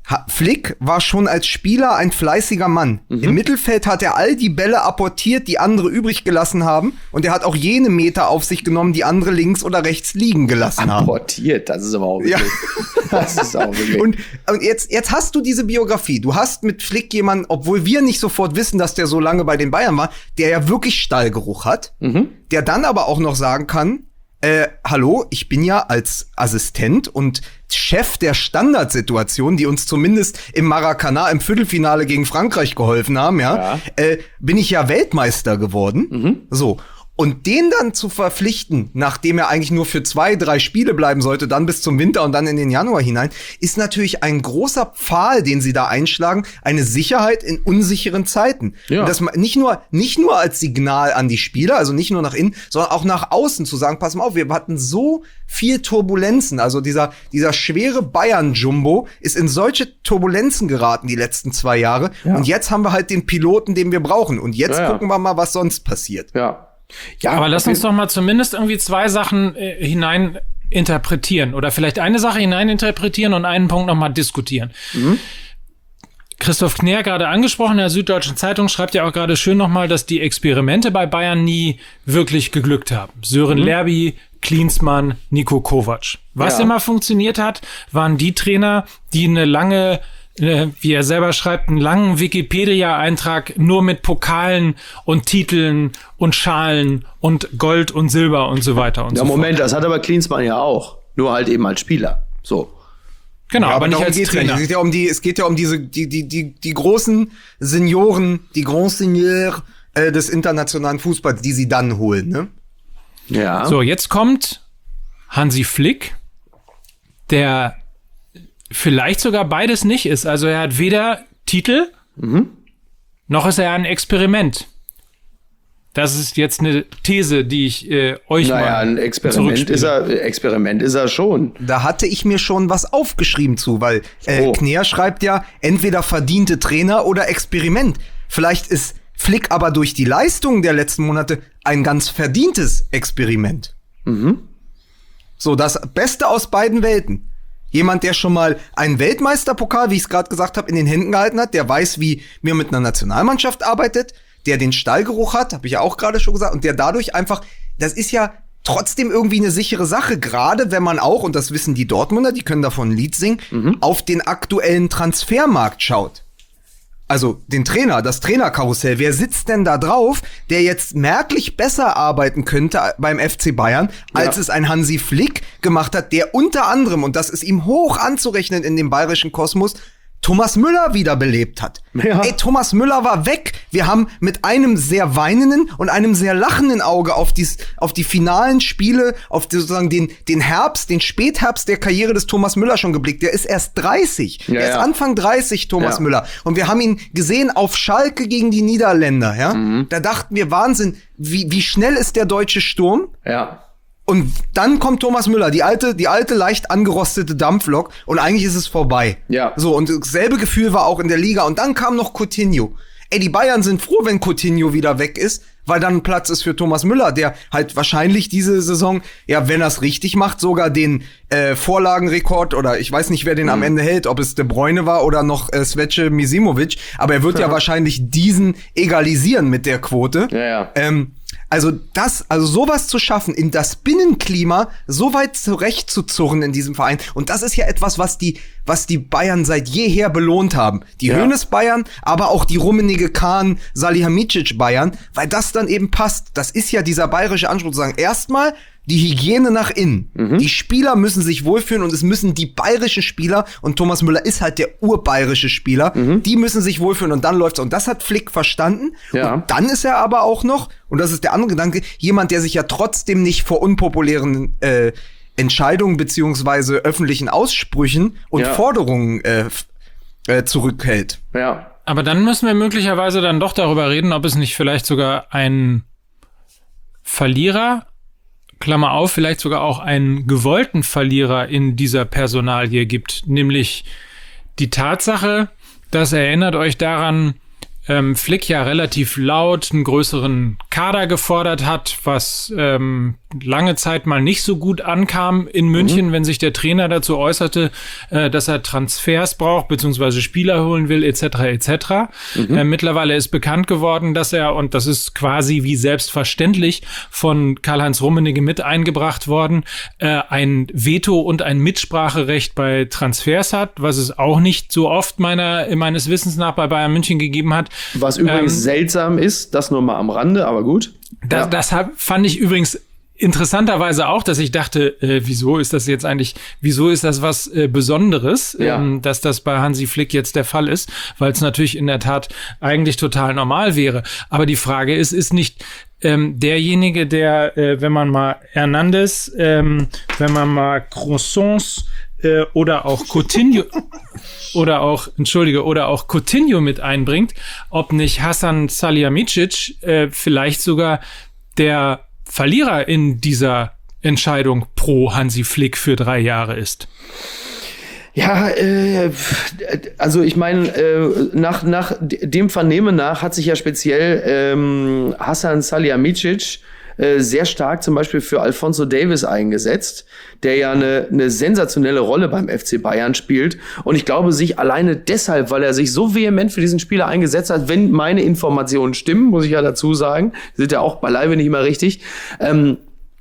Flick war schon als Spieler ein fleißiger Mann. Mhm. Im Mittelfeld hat er all die Bälle apportiert, die andere übrig gelassen haben. Und er hat auch jene Meter auf sich genommen, die andere links oder rechts liegen gelassen haben. Apportiert, das ist aber auch wirklich. Ja. Das ist auch wirklich. Und, und jetzt, jetzt hast du diese Biografie. Du hast mit Flick jemanden, obwohl wir nicht sofort wissen, dass der so lange bei den Bayern war, der ja wirklich Stallgeruch hat, mhm. der dann aber auch noch sagen kann, Äh, hallo, ich bin ja als Assistent und Chef der Standardsituation, die uns zumindest im Maracanã im Viertelfinale gegen Frankreich geholfen haben, ja, ja. Äh, bin ich ja Weltmeister geworden. Mhm. So. Und den dann zu verpflichten, nachdem er eigentlich nur für zwei, drei Spiele bleiben sollte, dann bis zum Winter und dann in den Januar hinein, ist natürlich ein großer Pfahl, den sie da einschlagen, eine Sicherheit in unsicheren Zeiten. Ja. Und das nicht nur, nicht nur als Signal an die Spieler, also nicht nur nach innen, sondern auch nach außen zu sagen, pass mal auf, wir hatten so viel Turbulenzen, also dieser, dieser schwere Bayern-Jumbo ist in solche Turbulenzen geraten die letzten zwei Jahre. Ja. Und jetzt haben wir halt den Piloten, den wir brauchen. Und jetzt ja, ja. gucken wir mal, was sonst passiert. Ja. Ja, aber lass uns doch mal zumindest irgendwie zwei Sachen äh, hinein interpretieren oder vielleicht eine Sache hinein interpretieren und einen Punkt noch mal diskutieren. Mhm. Christoph Kner gerade angesprochen, in der Süddeutschen Zeitung schreibt ja auch gerade schön noch mal, dass die Experimente bei Bayern nie wirklich geglückt haben. Sören mhm. Lerby, Klinsmann, Niko Kovac. Was ja. immer funktioniert hat, waren die Trainer, die eine lange wie er selber schreibt, einen langen Wikipedia-Eintrag nur mit Pokalen und Titeln und Schalen und Gold und Silber und so weiter und ja, so Moment, fort. Das hat aber Klinsmann ja auch. Nur halt eben als Spieler. So. Genau, ja, aber, aber nicht als Trainer. Es geht ja um die, es geht ja um diese, die, die, die, die großen Senioren, die Grands Seigneurs äh, des internationalen Fußballs, die sie dann holen, ne? Ja. So, jetzt kommt Hansi Flick, der vielleicht sogar beides nicht ist. Also er hat weder Titel, mhm. noch ist er ein Experiment. Das ist jetzt eine These, die ich äh, euch naja, mal ein Experiment ist er, Experiment ist er schon. Da hatte ich mir schon was aufgeschrieben zu, weil äh, oh. Kner schreibt ja, entweder verdiente Trainer oder Experiment. Vielleicht ist Flick aber durch die Leistungen der letzten Monate ein ganz verdientes Experiment. Mhm. So, das Beste aus beiden Welten. Jemand, der schon mal einen Weltmeisterpokal, wie ich es gerade gesagt habe, in den Händen gehalten hat, der weiß, wie man mit einer Nationalmannschaft arbeitet, der den Stallgeruch hat, habe ich ja auch gerade schon gesagt, und der dadurch einfach, das ist ja trotzdem irgendwie eine sichere Sache, gerade wenn man auch, und das wissen die Dortmunder, die können davon ein Lied singen, mhm. auf den aktuellen Transfermarkt schaut. Also den Trainer, das Trainerkarussell. Wer sitzt denn da drauf, der jetzt merklich besser arbeiten könnte beim F C Bayern, als ja. es ein Hansi Flick gemacht hat, der unter anderem, und das ist ihm hoch anzurechnen in dem bayerischen Kosmos, Thomas Müller wiederbelebt hat. Ja. Ey, Thomas Müller war weg. Wir haben mit einem sehr weinenden und einem sehr lachenden Auge auf die, auf die finalen Spiele, auf die, sozusagen den, den Herbst, den Spätherbst der Karriere des Thomas Müller schon geblickt. Der ist erst dreißig. Ja, der ja. ist Anfang dreißig, Thomas ja. Müller. Und wir haben ihn gesehen auf Schalke gegen die Niederländer, ja. Mhm. Da dachten wir, Wahnsinn, wie, wie schnell ist der deutsche Sturm? Ja. Und dann kommt Thomas Müller, die alte, die alte leicht angerostete Dampflok, und eigentlich ist es vorbei. Ja. So, und dasselbe Gefühl war auch in der Liga. Und dann kam noch Coutinho. Ey, die Bayern sind froh, wenn Coutinho wieder weg ist, weil dann Platz ist für Thomas Müller, der halt wahrscheinlich diese Saison, ja, wenn er es richtig macht, sogar den äh, Vorlagenrekord, oder ich weiß nicht, wer den mhm. am Ende hält, ob es De Bruyne war oder noch äh, Svetche Misimovic, aber er wird ja. ja wahrscheinlich diesen egalisieren mit der Quote. Ja, ja. Ähm, Also das, also sowas zu schaffen, in das Binnenklima so weit zurechtzuzurren in diesem Verein. Und das ist ja etwas, was die, was die Bayern seit jeher belohnt haben. Die ja. Hoeneß Bayern, aber auch die Rummenigge Kahn, Salihamidzic Bayern, weil das dann eben passt. Das ist ja dieser bayerische Anspruch zu sagen, erstmal die Hygiene nach innen. Mhm. Die Spieler müssen sich wohlfühlen, und es müssen die bayerischen Spieler, und Thomas Müller ist halt der urbayerische Spieler, mhm. die müssen sich wohlfühlen, und dann läuft's. Und das hat Flick verstanden. Ja. Und dann ist er aber auch noch, und das ist der andere Gedanke, jemand, der sich ja trotzdem nicht vor unpopulären äh, Entscheidungen beziehungsweise öffentlichen Aussprüchen und ja. Forderungen äh, äh, zurückhält. Ja. Aber dann müssen wir möglicherweise dann doch darüber reden, ob es nicht vielleicht sogar ein Verlierer, Klammer auf, vielleicht sogar auch einen gewollten Verlierer in dieser Personalie gibt. Nämlich die Tatsache, dass, erinnert euch daran, ähm, Flick ja relativ laut einen größeren Kader gefordert hat, was ähm, lange Zeit mal nicht so gut ankam in München, mhm. wenn sich der Trainer dazu äußerte, äh, dass er Transfers braucht, beziehungsweise Spieler holen will, et cetera et cetera. Mhm. Äh, mittlerweile ist bekannt geworden, dass er, und das ist quasi wie selbstverständlich von Karl-Heinz Rummenigge mit eingebracht worden, äh, ein Veto und ein Mitspracherecht bei Transfers hat, was es auch nicht so oft meiner meines Wissens nach bei Bayern München gegeben hat. Was übrigens ähm, seltsam ist, das nur mal am Rande, aber gut. Das, ja. das hab, fand ich übrigens interessanterweise auch, dass ich dachte, äh, wieso ist das jetzt eigentlich, wieso ist das was äh, Besonderes, ja. ähm, dass das bei Hansi Flick jetzt der Fall ist, weil es natürlich in der Tat eigentlich total normal wäre. Aber die Frage ist, ist nicht ähm, derjenige, der, äh, wenn man mal Hernandez, ähm, wenn man mal Croissants äh, oder auch Coutinho oder auch, entschuldige, oder auch Coutinho mit einbringt, ob nicht Hasan Salihamidzic äh, vielleicht sogar der Verlierer in dieser Entscheidung pro Hansi Flick für drei Jahre ist. Ja, äh, also ich meine, äh, nach, nach dem Vernehmen nach hat sich ja speziell ähm, Hasan Salihamidzic äh, sehr stark zum Beispiel für Alphonso Davies eingesetzt, der ja eine, eine sensationelle Rolle beim F C Bayern spielt. Und ich glaube, sich alleine deshalb, weil er sich so vehement für diesen Spieler eingesetzt hat, wenn meine Informationen stimmen, muss ich ja dazu sagen, sind ja auch beileibe nicht immer richtig, ähm,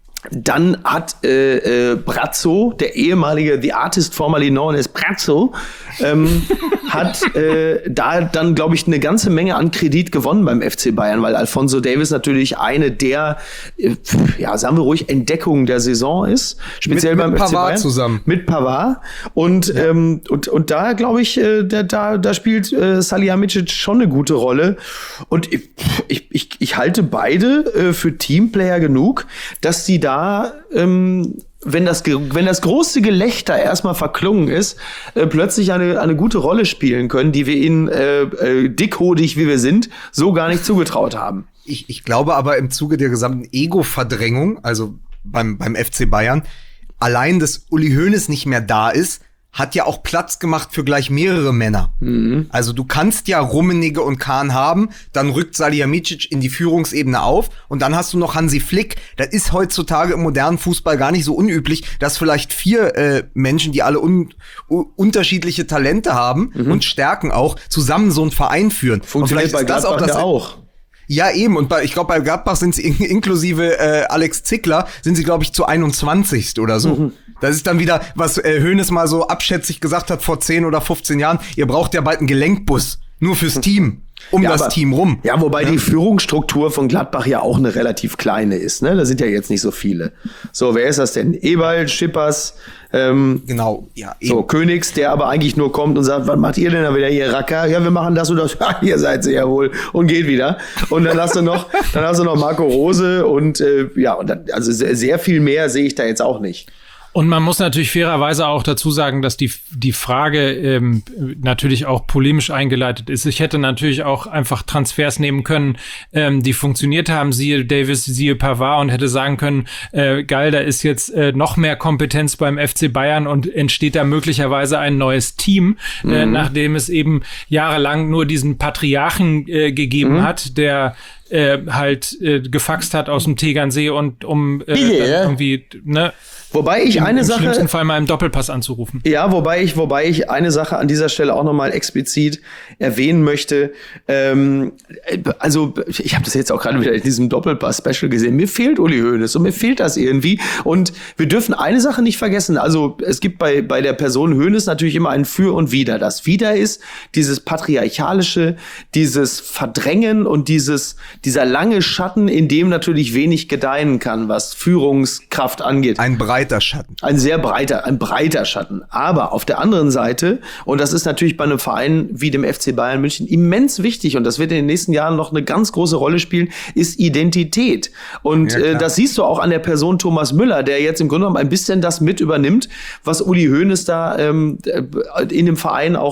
dann hat äh, äh, Brazzo, der ehemalige The Artist formerly known as Brazzo, ähm, hat äh, da dann, glaube ich, eine ganze Menge an Kredit gewonnen beim F C Bayern, weil Alphonso Davies natürlich eine der, äh, ja, sagen wir ruhig, Entdeckungen der Saison ist. Speziell mit, beim mit F C Pavard Bayern. Zusammen. Mit Pavard. Und, ja. ähm, und, und da, glaube ich, äh, da, da, da spielt äh, Salihamidzic schon eine gute Rolle. Und ich, ich, ich, ich halte beide äh, für Teamplayer genug, dass die da Da, ähm, wenn das, wenn das große Gelächter erstmal verklungen ist, äh, plötzlich eine, eine gute Rolle spielen können, die wir ihnen äh, äh, dickhodig, wie wir sind, so gar nicht zugetraut haben. Ich, ich glaube aber im Zuge der gesamten Ego-Verdrängung, also beim, beim F C Bayern, allein, dass Uli Hoeneß nicht mehr da ist, hat ja auch Platz gemacht für gleich mehrere Männer. Mhm. Also du kannst ja Rummenigge und Kahn haben, dann rückt Salihamidzic in die Führungsebene auf und dann hast du noch Hansi Flick. Das ist heutzutage im modernen Fußball gar nicht so unüblich, dass vielleicht vier äh, Menschen, die alle un- u- unterschiedliche Talente haben mhm. und Stärken auch, zusammen so einen Verein führen. Funktioniert bei Gladbach das ja auch. Ja, eben. Und bei, ich glaube, bei Gladbach sind sie in, inklusive äh, Alex Zickler, sind sie, glaube ich, zu einundzwanzigsten oder so. Mhm. Das ist dann wieder, was äh, Hoeneß mal so abschätzig gesagt hat vor zehn oder fünfzehn Jahren. Ihr braucht ja bald einen Gelenkbus. Nur fürs Team. Um ja, das aber, Team rum. Ja, wobei ja. die Führungsstruktur von Gladbach ja auch eine relativ kleine ist. Ne? Da sind ja jetzt nicht so viele. So, wer ist das denn? Eberl, Schippers, ähm, genau, ja. Eben. So, Königs, der aber eigentlich nur kommt und sagt, was macht ihr denn da wieder hier, Racker? Ja, wir machen das und das. Ja, ihr seid sie ja wohl. Und geht wieder. Und dann hast du noch, dann hast du noch Marco Rose und äh, ja, und dann, also sehr, sehr viel mehr sehe ich da jetzt auch nicht. Und man muss natürlich fairerweise auch dazu sagen, dass die die Frage ähm, natürlich auch polemisch eingeleitet ist. Ich hätte natürlich auch einfach Transfers nehmen können, ähm, die funktioniert haben, siehe Davis, siehe Pavard, und hätte sagen können, äh, geil, da ist jetzt äh, noch mehr Kompetenz beim F C Bayern und entsteht da möglicherweise ein neues Team, mhm. äh, nachdem es eben jahrelang nur diesen Patriarchen äh, gegeben mhm. hat, der äh, halt äh, gefaxt hat aus dem Tegernsee und um äh, yeah. irgendwie, ne, Wobei ich eine Im Sache. Im schlimmsten Fall mal im Doppelpass anzurufen. Ja, wobei ich, wobei ich eine Sache an dieser Stelle auch nochmal explizit erwähnen möchte. Ähm, also, ich habe das jetzt auch gerade wieder in diesem Doppelpass-Special gesehen. Mir fehlt Uli Hoeneß und mir fehlt das irgendwie. Und wir dürfen eine Sache nicht vergessen. Also, es gibt bei, bei der Person Hoeneß natürlich immer ein Für und Wider. Das Wider ist dieses patriarchalische, dieses Verdrängen und dieses, dieser lange Schatten, in dem natürlich wenig gedeihen kann, was Führungskraft angeht. Ein breiter Schatten. Ein sehr breiter, ein breiter Schatten. Aber auf der anderen Seite, und das ist natürlich bei einem Verein wie dem F C Bayern München immens wichtig, und das wird in den nächsten Jahren noch eine ganz große Rolle spielen, ist Identität. Und ja, äh, das siehst du auch an der Person Thomas Müller, der jetzt im Grunde genommen ein bisschen das mit übernimmt, was Uli Hoeneß da ähm, in dem Verein auch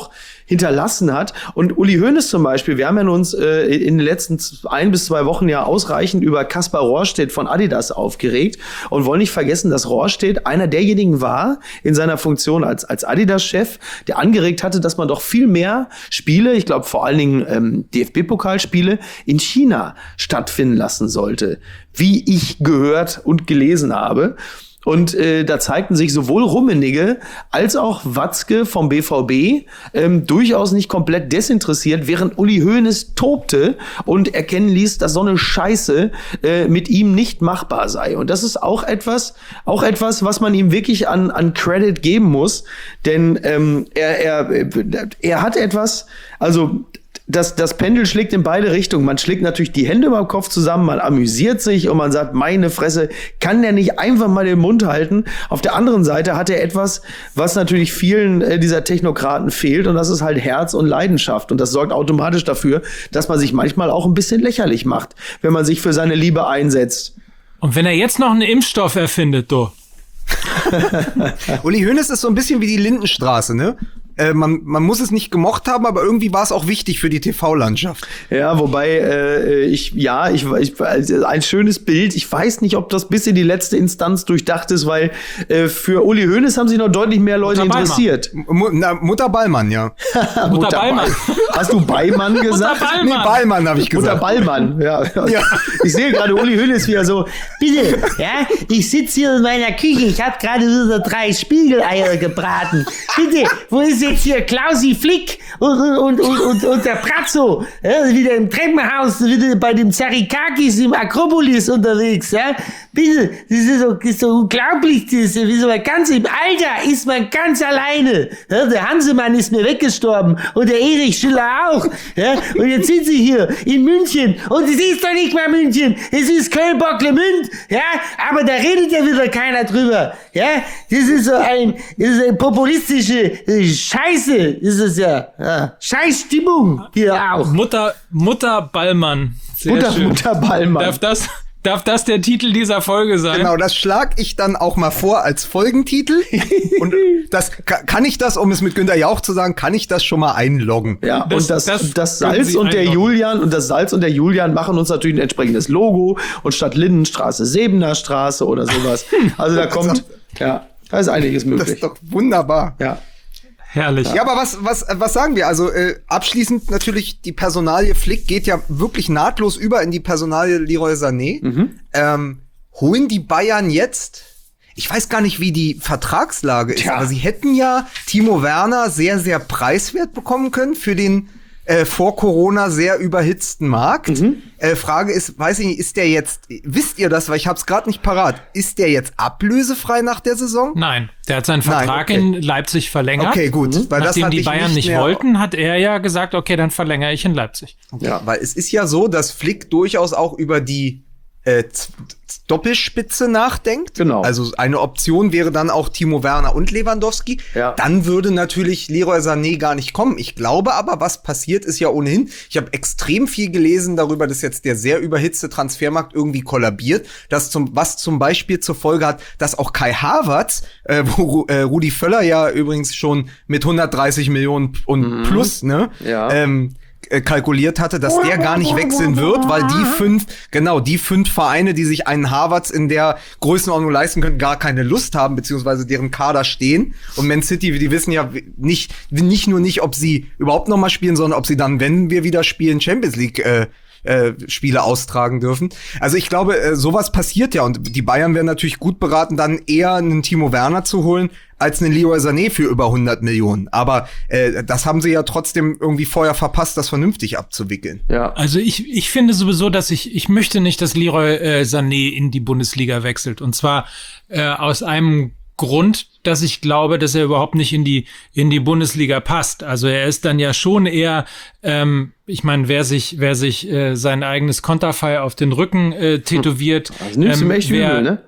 hinterlassen hat. Und Uli Hoeneß zum Beispiel, wir haben ja uns äh, in den letzten ein bis zwei Wochen ja ausreichend über Kaspar Rohrstedt von Adidas aufgeregt und wollen nicht vergessen, dass Rohrstedt einer derjenigen war in seiner Funktion als als Adidas-Chef, der angeregt hatte, dass man doch viel mehr Spiele, ich glaube vor allen Dingen ähm, D F B-Pokalspiele, in China stattfinden lassen sollte, wie ich gehört und gelesen habe. Und äh, da zeigten sich sowohl Rummenigge als auch Watzke vom B V B ähm, durchaus nicht komplett desinteressiert, während Uli Hoeneß tobte und erkennen ließ, dass so eine Scheiße äh, mit ihm nicht machbar sei. Und das ist auch etwas, auch etwas, was man ihm wirklich an an Credit geben muss, denn ähm, er er er hat etwas, also Das, das Pendel schlägt in beide Richtungen. Man schlägt natürlich die Hände über dem Kopf zusammen, man amüsiert sich und man sagt, meine Fresse, kann der nicht einfach mal den Mund halten? Auf der anderen Seite hat er etwas, was natürlich vielen äh, dieser Technokraten fehlt, und das ist halt Herz und Leidenschaft. Und das sorgt automatisch dafür, dass man sich manchmal auch ein bisschen lächerlich macht, wenn man sich für seine Liebe einsetzt. Und wenn er jetzt noch einen Impfstoff erfindet, du. Uli Hoeneß ist so ein bisschen wie die Lindenstraße, ne? Äh, man, man muss es nicht gemocht haben, aber irgendwie war es auch wichtig für die T V-Landschaft. Ja, wobei ich, ich, ja, ich, ich, ein schönes Bild. Ich weiß nicht, ob das bis in die letzte Instanz durchdacht ist, weil äh, für Uli Hoeneß haben sich noch deutlich mehr Leute Mutter interessiert. Mu- na, Mutter Ballmann, ja. Mutter, Mutter Ballmann. Hast du Ballmann gesagt? Mutter Nee, Ballmann. Ballmann habe ich Mutter gesagt. Ballmann, ja. Ja. Ich sehe gerade Uli Hoeneß wieder so, Bitte, ja, ich sitze hier in meiner Küche, ich habe gerade wieder drei Spiegeleier gebraten. Bitte, wo ist jetzt hier Klausi Flick und, und, und, und, und der Pratzo? Ja, wieder im Treppenhaus, wieder bei dem Zarikakis im Akropolis unterwegs. Ja? Bitte, das ist so, das ist so unglaublich. Das ist, wie so, ganz im Alter ist man ganz alleine. Ja, der Hansemann ist mir weggestorben und der Erich Schiller auch. Ja? Und jetzt sind sie hier in München und es ist doch nicht mal München, es ist Köln-Bocklemünd. Ja? Aber da redet ja wieder keiner drüber. Ja? Das ist so ein, das ist eine populistische äh, Scheiße, ist es ja. ja. Scheißstimmung hier auch. Mutter, Mutter Ballmann. Sehr Mutter, schön. Mutter Ballmann. Darf das, darf das der Titel dieser Folge sein? Genau, das schlag ich dann auch mal vor als Folgentitel. Und das ka- kann ich das, um es mit Günter Jauch zu sagen, kann ich das schon mal einloggen. Ja, Das- und das, das das, können Salz Sie und der einloggen. Julian und das Salz und der Julian machen uns natürlich ein entsprechendes Logo und statt Lindenstraße Sebener Straße oder sowas. Also da kommt, ja, da ist einiges Das möglich. ist doch wunderbar. Ja. Herrlich. Ja, aber was, was, was sagen wir? Also äh, abschließend natürlich die Personalie Flick geht ja wirklich nahtlos über in die Personalie Leroy Sané. Mhm. Ähm, holen die Bayern jetzt? Ich weiß gar nicht, wie die Vertragslage ist, Tja. aber sie hätten ja Timo Werner sehr, sehr preiswert bekommen können für den äh, vor Corona sehr überhitzten Markt. Mhm. Äh, Frage ist, weiß ich nicht, ist der jetzt, wisst ihr das, weil ich hab's gerade nicht parat, ist der jetzt ablösefrei nach der Saison? Nein, der hat seinen Nein, Vertrag okay. in Leipzig verlängert. Okay, gut. Weil das Nachdem hatte die ich Bayern nicht, mehr- wollten, hat er ja gesagt, okay, dann verlängere ich in Leipzig. Ja. Weil es ist ja so, dass Flick durchaus auch über die äh, Z- Z- Doppelspitze nachdenkt. Genau. Also eine Option wäre dann auch Timo Werner und Lewandowski. Ja. Dann würde natürlich Leroy Sané gar nicht kommen. Ich glaube aber, was passiert ist ja ohnehin, ich habe extrem viel gelesen darüber, dass jetzt der sehr überhitzte Transfermarkt irgendwie kollabiert, dass zum, was zum Beispiel zur Folge hat, dass auch Kai Havertz, äh, wo äh, Rudi Völler ja übrigens schon mit hundertdreißig Millionen und plus, ne, Ja. ähm, äh, kalkuliert hatte, dass der gar nicht wechseln wird, weil die fünf, genau, die fünf Vereine, die sich einen Havertz in der Größenordnung leisten können, gar keine Lust haben, beziehungsweise deren Kader stehen. Und Man City, die wissen ja nicht, nicht nur nicht, ob sie überhaupt noch mal spielen, sondern ob sie dann, wenn wir wieder spielen, Champions League äh, äh, Spiele austragen dürfen. Also ich glaube, äh, sowas passiert ja und die Bayern wären natürlich gut beraten, dann eher einen Timo Werner zu holen, als einen Leroy Sané für über hundert Millionen. Aber äh, das haben sie ja trotzdem irgendwie vorher verpasst, das vernünftig abzuwickeln. Ja. Also ich, ich finde sowieso, dass ich, ich möchte nicht, dass Leroy äh, Sané in die Bundesliga wechselt. Und zwar äh, aus einem Grund, dass ich glaube, dass er überhaupt nicht in die in die Bundesliga passt. Also er ist dann ja schon eher, ähm, ich meine, wer sich wer sich äh, sein eigenes Konterfei auf den Rücken äh, tätowiert, Das nimmst du ähm, mir echt wer- übel, ne?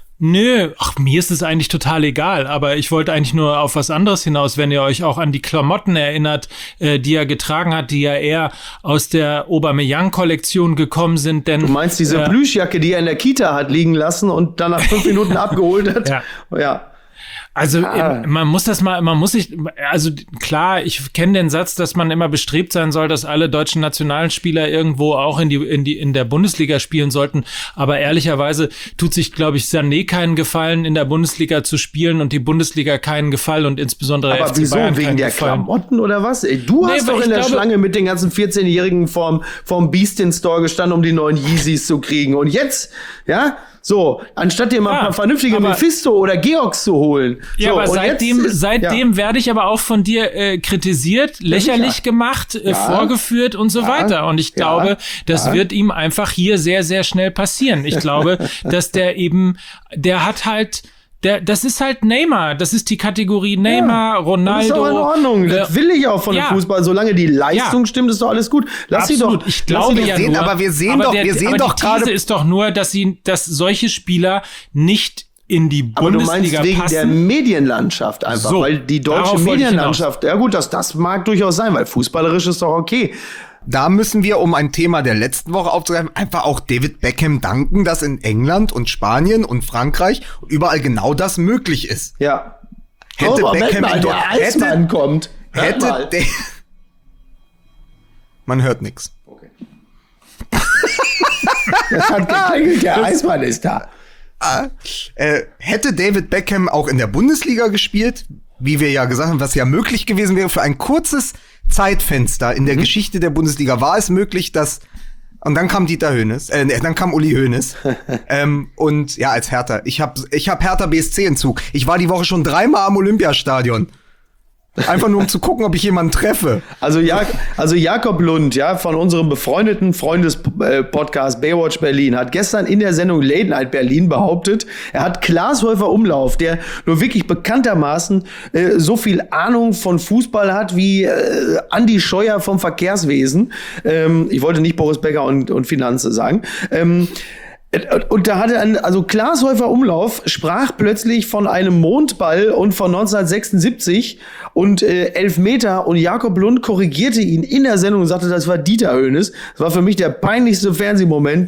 Nö, ach, mir ist es eigentlich total egal, aber ich wollte eigentlich nur auf was anderes hinaus, wenn ihr euch auch an die Klamotten erinnert, äh, die er getragen hat, die ja eher aus der Aubameyang-Kollektion gekommen sind, denn Du meinst diese äh, Plüschjacke, die er in der Kita hat liegen lassen und dann nach fünf Minuten abgeholt hat? Ja. Ja. Also ah. man muss das mal, man muss sich, also klar, ich kenne den Satz, dass man immer bestrebt sein soll, dass alle deutschen Nationalspieler irgendwo auch in die in die in der Bundesliga spielen sollten. Aber ehrlicherweise tut sich, glaube ich, Sané keinen Gefallen, in der Bundesliga zu spielen und die Bundesliga keinen Gefallen und insbesondere aber F C wieso, Bayern wegen der Gefallen. Klamotten oder was? Ey, du Nee, hast doch in der glaube, Schlange mit den ganzen vierzehnjährigen vorm vorm Beast in Store gestanden, um die neuen Yeezys zu kriegen. Und jetzt, ja, so, anstatt dir mal ja, ein paar vernünftige Mephisto oder Georgs zu holen. Ja, so, aber seitdem, ist, seitdem ja. werde ich aber auch von dir äh, kritisiert, lächerlich sicher. gemacht, äh, Ja. vorgeführt und so Ja. weiter. Und ich Ja. glaube, das Ja. wird ihm einfach hier sehr, sehr schnell passieren. Ich glaube, dass der eben, der hat halt, der, das ist halt Neymar. Das ist die Kategorie Neymar, Ja. Ronaldo. Das ist doch in Ordnung. Das will ich auch von ja. dem Fußball. Solange die Leistung Ja. stimmt, ist doch alles gut. Lass sie Absolut. doch. Ich lass glaube sie doch ja sehen, nur, aber wir sehen aber doch- der, wir sehen aber doch die These gerade- ist doch nur, dass sie, dass solche Spieler nicht in die Aber du meinst Bundesliga wegen passen. der Medienlandschaft einfach, So, weil die deutsche darauf wollte ich Medienlandschaft, ja gut, das, das mag durchaus sein, weil fußballerisch ist doch okay. Da müssen wir, um ein Thema der letzten Woche aufzugreifen, einfach auch David Beckham danken, dass in England und Spanien und Frankreich und überall genau das möglich ist. Ja. Hätte oh, Moment Beckham mal, in der Dor- Eismann hätte- kommt. Hört Hätte mal. der Man hört nix. Okay. Das hat geklingelt, der Eismann ist da. Ah, äh, hätte David Beckham auch in der Bundesliga gespielt, wie wir ja gesagt haben, was ja möglich gewesen wäre, für ein kurzes Zeitfenster in der mhm. Geschichte der Bundesliga war es möglich, dass und dann kam Dieter Hoeneß, äh, dann kam Uli Hoeneß ähm, und ja, als Hertha. Ich hab, ich hab Hertha B S C-Entzug. Ich war die Woche schon dreimal am Olympiastadion. Einfach nur, um zu gucken, ob ich jemanden treffe. Also, Jak- also Jakob Lund, ja, von unserem befreundeten Freundes-Podcast Baywatch Berlin, hat gestern in der Sendung Late Night Berlin behauptet, er hat Klaas Häufer Umlauf, der nur wirklich bekanntermaßen äh, so viel Ahnung von Fußball hat wie äh, Andi Scheuer vom Verkehrswesen. Ähm, ich wollte nicht Boris Becker und, und Finanzen sagen. Ähm, Und da hatte ein, also Klaas Häufer Umlauf sprach plötzlich von einem Mondball und von neunzehnhundertsechsundsiebzig und äh, Elfmeter und Jakob Lund korrigierte ihn in der Sendung und sagte, das war Dieter Hoeneß. Das war für mich der peinlichste Fernsehmoment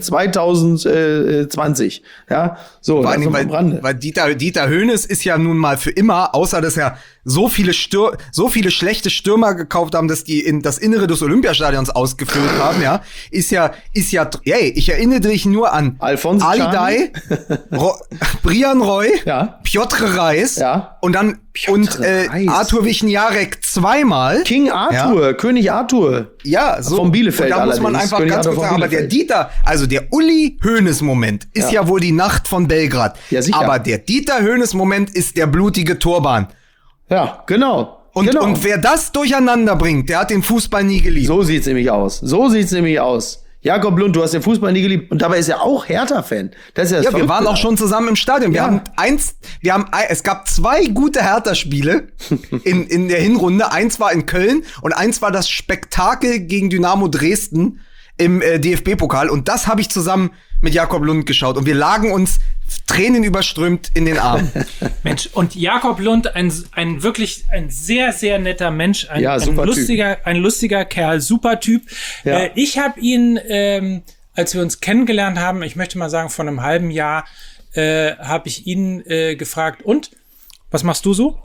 zwanzig zwanzig. Ja, so, Vor das allem, am weil, Rande. weil Dieter, Dieter Hoeneß ist ja nun mal für immer, außer dass er so viele Stür so viele schlechte Stürmer gekauft haben, dass die in das Innere des Olympiastadions ausgefüllt haben, ja, ist ja, ist ja, hey, ich erinnere dich nur an Alphonse Ali Czarny. Dai, Ro Brian Roy, Ja. Piotr Reis, Ja. und dann Piotr und äh, Reis. Arthur Wichniarek zweimal. King Arthur, König Arthur. Ja, so. Von Bielefeld Und da muss man allerdings. einfach König ganz Arthur kurz von sagen, aber der Bielefeld. Dieter, also der Uli Hoeneß-Moment ist ja. Ja. wohl die Nacht von Belgrad. Ja, sicher. Aber der Dieter Hoeneß-Moment ist der blutige Turban. Ja, genau. Und, genau. und wer das durcheinander bringt, der hat den Fußball nie geliebt. So sieht's nämlich aus. So sieht's nämlich aus. Jakob Lund, du hast den Fußball nie geliebt. Und dabei ist er auch Hertha-Fan. Das ist ja, das Ja, wir Verrückte waren auch daran. schon zusammen im Stadion. Wir Ja. haben eins, wir haben, ein- es gab zwei gute Hertha-Spiele in, in der Hinrunde. Eins war in Köln und eins war das Spektakel gegen Dynamo Dresden im äh, D F B-Pokal. Und das habe ich zusammen mit Jakob Lund geschaut. Und wir lagen uns tränenüberströmt in den Armen. Mensch, und Jakob Lund, ein, ein wirklich ein sehr, sehr netter Mensch, ein, Ja, ein super lustiger, ein lustiger Kerl, super Typ. Ja. Äh, ich habe ihn, ähm, als wir uns kennengelernt haben, ich möchte mal sagen, vor einem halben Jahr, äh, habe ich ihn äh, gefragt, und? Was machst du so?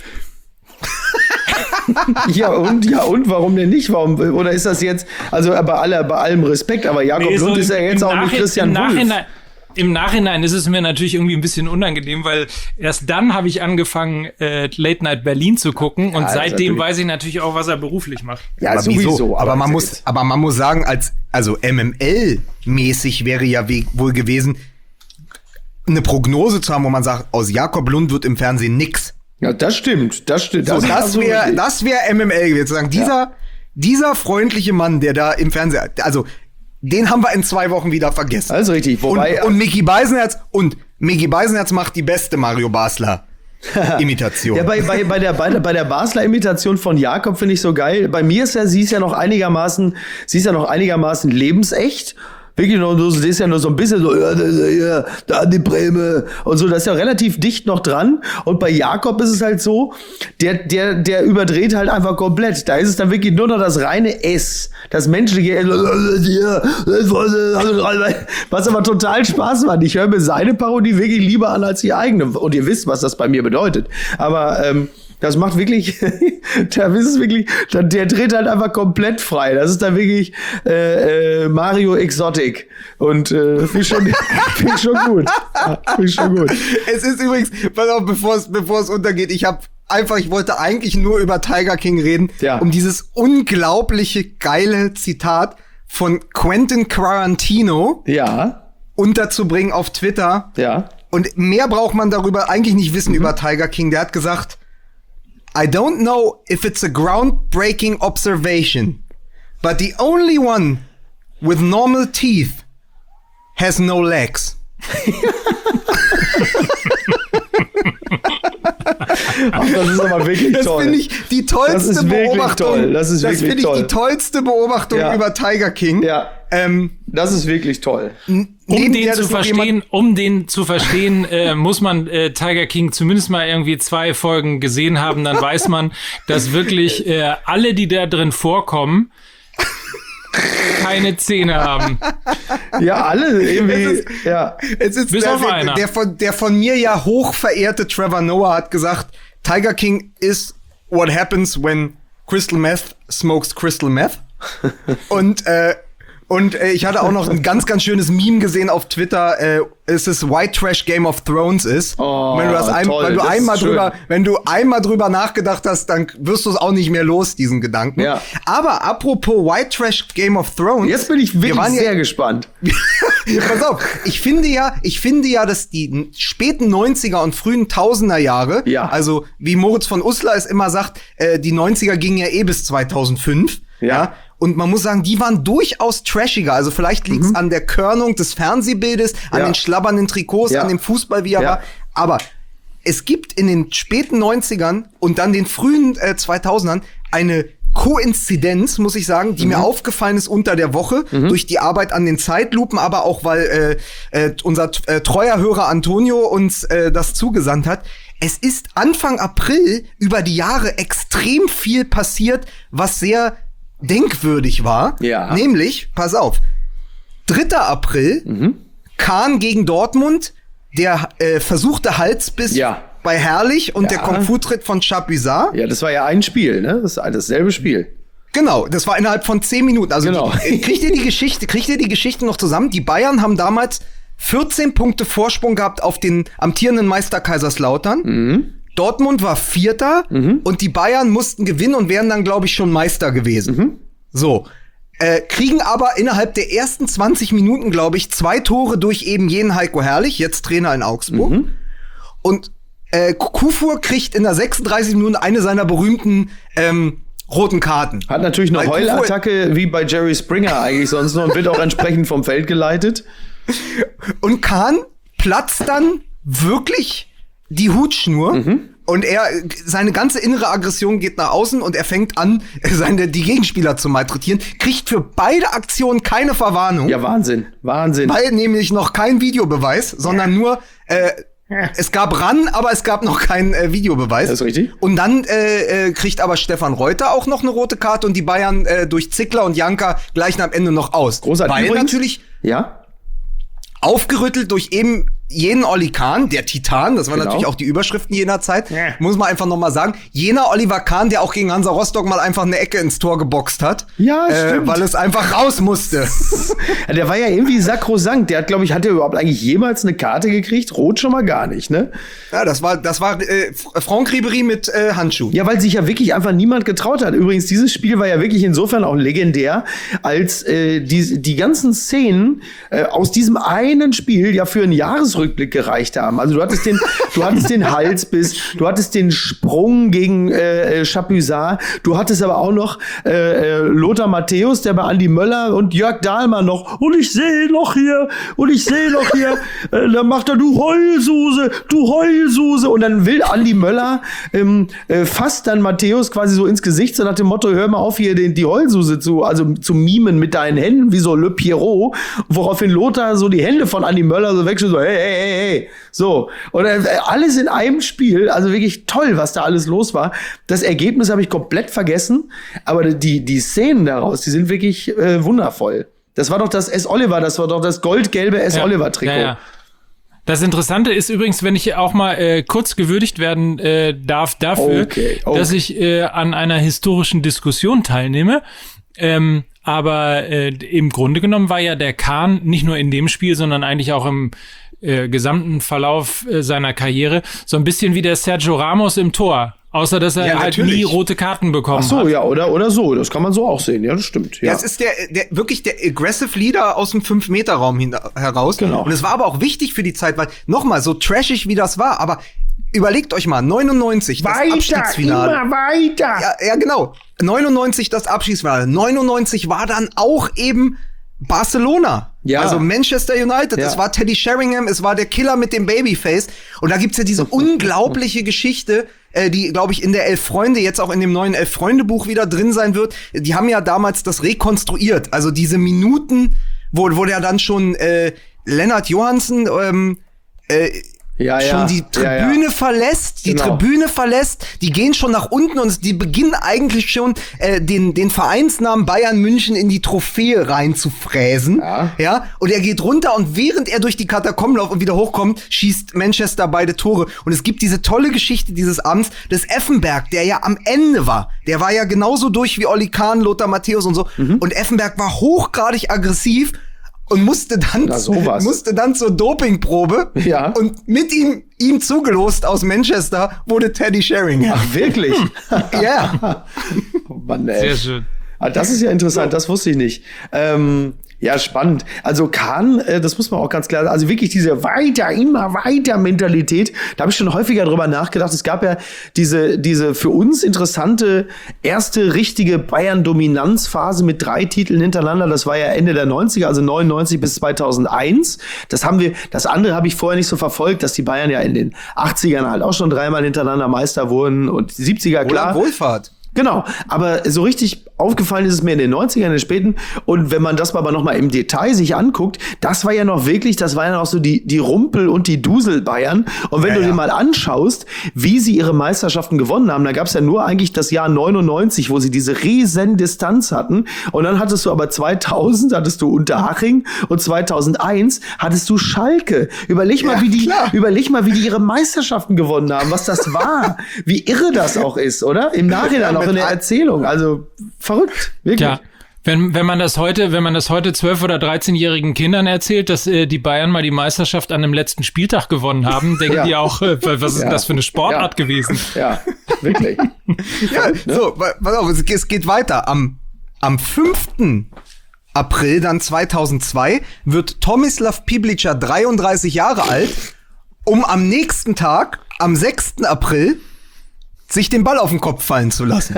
Ja, und, ja, und warum denn nicht? Warum, oder ist das jetzt, also bei, aller, bei allem Respekt, aber Jakob Nee, so Lund ist ja im- jetzt im auch nicht Nachhi- Christian im Wulff. Nachhinein, Im Nachhinein ist es mir natürlich irgendwie ein bisschen unangenehm, weil erst dann habe ich angefangen, äh, Late Night Berlin zu gucken, und das ist seitdem natürlich- weiß ich natürlich auch, was er beruflich macht. Ja, aber sowieso. wieso? Aber man das muss, ist- aber man muss sagen, als, also M M L-mäßig wäre ja we- wohl gewesen, eine Prognose zu haben, wo man sagt, aus Jakob Lund wird im Fernsehen nix. Ja, das stimmt, das stimmt. So, ist das absolut wäre, richtig. das wäre M M L gewesen, zu sagen, dieser, dieser freundliche Mann, der da im Fernsehen, also, den haben wir in zwei Wochen wieder vergessen. Also richtig, wobei, und, und Micky Beisenherz, und Micky Beisenherz macht die beste Mario Basler Imitation. ja, bei, bei, bei, der, bei, der, bei der Basler Imitation von Jakob finde ich so geil. Bei mir ist ja, sie ist ja noch einigermaßen, sie ist ja noch einigermaßen lebensecht. Wirklich nur so, das ist ja nur so ein bisschen so, ja, ja, da an die Breme und so, das ist ja relativ dicht noch dran. Und bei Jakob ist es halt so, der, der, der überdreht halt einfach komplett. Da ist es dann wirklich nur noch das reine S, das menschliche, was aber total Spaß macht. Ich höre mir seine Parodie wirklich lieber an als die eigene. Und ihr wisst, was das bei mir bedeutet. Aber, ähm, das macht wirklich, da ist es wirklich, der, der dreht halt einfach komplett frei. Das ist dann wirklich äh, äh, Mario Exotic. Und äh, finde ich schon, find ich schon gut. Ja, finde ich schon gut. Es ist übrigens, pass auf, bevor es, bevor es untergeht, ich habe einfach, ich wollte eigentlich nur über Tiger King reden, ja. um dieses unglaubliche, geile Zitat von Quentin Tarantino Ja. unterzubringen auf Twitter. Ja. Und mehr braucht man darüber eigentlich nicht wissen, mhm. über Tiger King. Der hat gesagt, I don't know if it's a groundbreaking observation, but the only one with normal teeth has no legs. Ach, das ist aber wirklich das toll. Das finde ich die tollste das ist Beobachtung. Toll. Das ist das wirklich finde ich toll. die tollste Beobachtung ja. über Tiger King. Ja. Ähm, das ist wirklich toll. Um den zu verstehen, um den zu verstehen, äh, muss man äh, Tiger King zumindest mal irgendwie zwei Folgen gesehen haben, dann weiß man, dass wirklich äh, alle, die da drin vorkommen, keine Zähne haben. Ja, alle irgendwie. Es ist, ja. Es ist Bis der, auf der, einer. Der, von, der von mir ja hochverehrte Trevor Noah hat gesagt, Tiger King is what happens when Crystal Meth smokes Crystal Meth. Und äh, Und äh, ich hatte auch noch ein ganz, ganz schönes Meme gesehen auf Twitter, äh, es ist White Trash Game of Thrones ist. Oh, wenn du das ein, toll, wenn du das einmal ist schön. drüber, wenn du einmal drüber nachgedacht hast, dann wirst du es auch nicht mehr los, diesen Gedanken. Ja. Aber apropos White Trash Game of Thrones. Jetzt bin ich wirklich sehr ja, gespannt. Pass auf, ich finde ja, ich finde ja, dass die späten neunziger und frühen Tausender Jahre, ja. also wie Moritz von Uslar es immer sagt, äh, die neunziger gingen ja eh bis zweitausendfünf. Ja. ja. Und man muss sagen, die waren durchaus trashiger. Also vielleicht liegt es mhm. an der Körnung des Fernsehbildes, an ja. den schlabbernden Trikots, ja. an dem Fußball, wie er ja. war. Aber es gibt in den späten neunzigern und dann den frühen äh, zweitausendern eine Koinzidenz, muss ich sagen, die mhm. mir aufgefallen ist unter der Woche, mhm. durch die Arbeit an den Zeitlupen, aber auch, weil äh, äh, unser äh, treuer Hörer Antonio uns äh, das zugesandt hat. Es ist Anfang April über die Jahre extrem viel passiert, was sehr denkwürdig war. Ja. Nämlich, pass auf, dritter April, mhm. Kahn gegen Dortmund, der äh, versuchte Halsbiss ja. bei Herrlich und ja. der Kung-Fu-Tritt von Chapuisat. Ja, das war ja ein Spiel, ne? Das ist dasselbe Spiel. Genau, das war innerhalb von zehn Minuten. Also genau. die, kriegt ihr die Geschichte, kriegt ihr die Geschichte noch zusammen? Die Bayern haben damals vierzehn Punkte Vorsprung gehabt auf den amtierenden Meister Kaiserslautern. Mhm. Dortmund war Vierter mhm. und die Bayern mussten gewinnen und wären dann, glaube ich, schon Meister gewesen. Mhm. So. Äh, kriegen aber innerhalb der ersten zwanzig Minuten, glaube ich, zwei Tore durch eben jenen Heiko Herrlich, jetzt Trainer in Augsburg. Mhm. Und äh, Kufur kriegt in der sechsunddreißigsten Minute eine seiner berühmten ähm, roten Karten. Hat natürlich eine Heulattacke wie bei Jerry Springer eigentlich sonst noch und wird auch entsprechend vom Feld geleitet. Und Kahn platzt dann wirklich die Hutschnur. Mhm. Und er, seine ganze innere Aggression geht nach außen und er fängt an, seine, die Gegenspieler zu malträtieren, kriegt für beide Aktionen keine Verwarnung. Ja, Wahnsinn, Wahnsinn. Weil nämlich noch kein Videobeweis, sondern nur, äh, es gab ran, aber es gab noch keinen äh, Videobeweis. Das ist richtig. Und dann äh, äh, kriegt aber Stefan Reuter auch noch eine rote Karte und die Bayern äh, durch Zickler und Janka gleichen am Ende noch aus. Großartig. Weil Übrigens, natürlich ja. aufgerüttelt durch eben jenen Olli Kahn, der Titan, das waren genau. natürlich auch die Überschriften jener Zeit, ja. muss man einfach noch mal sagen, jener Oliver Kahn, der auch gegen Hansa Rostock mal einfach eine Ecke ins Tor geboxt hat, ja, äh, weil es einfach raus musste. Der war ja irgendwie sakrosankt, der hat, glaube ich, hat der überhaupt eigentlich jemals eine Karte gekriegt? Rot schon mal gar nicht, ne? Ja, das war, das war äh, Franck Ribéry mit äh, Handschuhen. Ja, weil sich ja wirklich einfach niemand getraut hat. Übrigens, dieses Spiel war ja wirklich insofern auch legendär, als äh, die, die ganzen Szenen äh, aus diesem einen Spiel ja für einen Jahresrückblick Leistungsrückblick gereicht haben. Also du hattest den, du hattest den Halsbiss, du hattest den Sprung gegen äh, Chapuisat, du hattest aber auch noch äh, äh, Lothar Matthäus, der bei Andi Möller und Jörg Dahlmann noch, und ich sehe noch hier, und ich sehe noch hier, äh, dann macht er, du Heulsuse, du Heulsuse, und dann will Andi Möller ähm, äh, fasst dann Matthäus quasi so ins Gesicht, so nach dem Motto, hör mal auf hier den, die Heulsuse zu, also zu mimen mit deinen Händen, wie so Le Pierrot, woraufhin Lothar so die Hände von Andi Möller so wegschüttelt, so hey, hey, hey, hey, so. Und äh, alles in einem Spiel, also wirklich toll, was da alles los war. Das Ergebnis habe ich komplett vergessen, aber die, die Szenen daraus, die sind wirklich äh, wundervoll. Das war doch das S. Oliver, das war doch das goldgelbe S. Ja. Oliver-Trikot. Ja, ja. Das Interessante ist übrigens, wenn ich auch mal äh, kurz gewürdigt werden äh, darf dafür, Okay, okay. dass ich äh, an einer historischen Diskussion teilnehme. Ähm, aber äh, im Grunde genommen war ja der Kahn nicht nur in dem Spiel, sondern eigentlich auch im äh, gesamten Verlauf äh, seiner Karriere so ein bisschen wie der Sergio Ramos im Tor. Außer, dass er Ja, halt natürlich. nie rote Karten bekommen Ach so, hat. ja, oder, oder so. Das kann man so auch sehen. Ja, das stimmt. Ja, Ja, es ist der, der wirklich der aggressive Leader aus dem fünf Meter Raum hin, heraus. Genau. Und es war aber auch wichtig für die Zeit, weil, nochmal, so trashig wie das war, aber überlegt euch mal, neunundneunzig, das Weiter, Abstiegsfinale. immer weiter. Ja, ja, genau. neunundneunzig das Abschiedsfinale. neunundneunzig war dann auch eben Barcelona. Ja. Also Manchester United. Ja. Es war Teddy Sheringham, es war der Killer mit dem Babyface. Und da gibt's ja diese unglaubliche Geschichte, äh, die, glaube ich, in der Elf Freunde, jetzt auch in dem neuen Elf-Freunde-Buch wieder drin sein wird. Die haben ja damals das rekonstruiert. Also diese Minuten, wo, wo der dann schon äh, Lennart Johansen ähm, äh, ja, ja. schon die Tribüne ja, ja. verlässt, die Genau. Tribüne verlässt, die gehen schon nach unten und die beginnen eigentlich schon äh, den den Vereinsnamen Bayern München in die Trophäe reinzufräsen. Ja. ja, und er geht runter und während er durch die Katakomben läuft und wieder hochkommt, schießt Manchester beide Tore. Und es gibt diese tolle Geschichte dieses Abends des Effenberg, der ja am Ende war. Der war ja genauso durch wie Oli Kahn, Lothar Matthäus und so. Mhm. Und Effenberg war hochgradig aggressiv und musste dann Na, sowas. musste dann zur Dopingprobe. Ja. Und mit ihm ihm zugelost aus Manchester wurde Teddy Sheringham. Ach, wirklich? Ja. Oh Mann, ey. Sehr schön. Ah, das ist ja interessant, das wusste ich nicht. Ähm, ja, spannend. Also Kahn, äh, das muss man auch ganz klar sagen, also wirklich diese weiter, immer weiter Mentalität, da habe ich schon häufiger drüber nachgedacht. Es gab ja diese, diese für uns interessante erste richtige Bayern-Dominanzphase mit drei Titeln hintereinander. Das war ja Ende der neunziger, also neunundneunzig bis zweitausendeins. Das haben wir, das andere habe ich vorher nicht so verfolgt, dass die Bayern ja in den achtzigern halt auch schon dreimal hintereinander Meister wurden und die siebziger, klar. Roland Wohlfahrt. Genau, aber so richtig aufgefallen ist es mir in den neunzigern, in den späten. Und wenn man das aber noch mal im Detail sich anguckt, das war ja noch wirklich, das war ja noch so die, die Rumpel- und die Dusel-Bayern. Und wenn Ja, du ja. dir mal anschaust, wie sie ihre Meisterschaften gewonnen haben, da gab es ja nur eigentlich das Jahr neunundneunzig, wo sie diese riesen Distanz hatten. Und dann hattest du aber zweitausend, hattest du Unterhaching und zweitausendeins hattest du Schalke. Überleg mal, Ja, wie die, klar. überleg mal, wie die ihre Meisterschaften gewonnen haben, was das war. Wie irre das auch ist, oder? Im Nachhinein Ja, auch mit in der ein- Erzählung. Also verrückt, wirklich. Ja. Wenn, wenn man das heute, wenn man das heute zwölf- oder dreizehnjährigen Kindern erzählt, dass äh, die Bayern mal die Meisterschaft an dem letzten Spieltag gewonnen haben, denken Ja. die auch, äh, was ist Ja. das für eine Sportart Ja. gewesen? Ja, wirklich. Ja, so, wa- pass auf, es, es geht weiter. Am, am fünften April dann zweitausendzwei wird Tomislav Piblica dreiunddreißig Jahre alt, um am nächsten Tag, am sechsten April, sich den Ball auf den Kopf fallen zu lassen.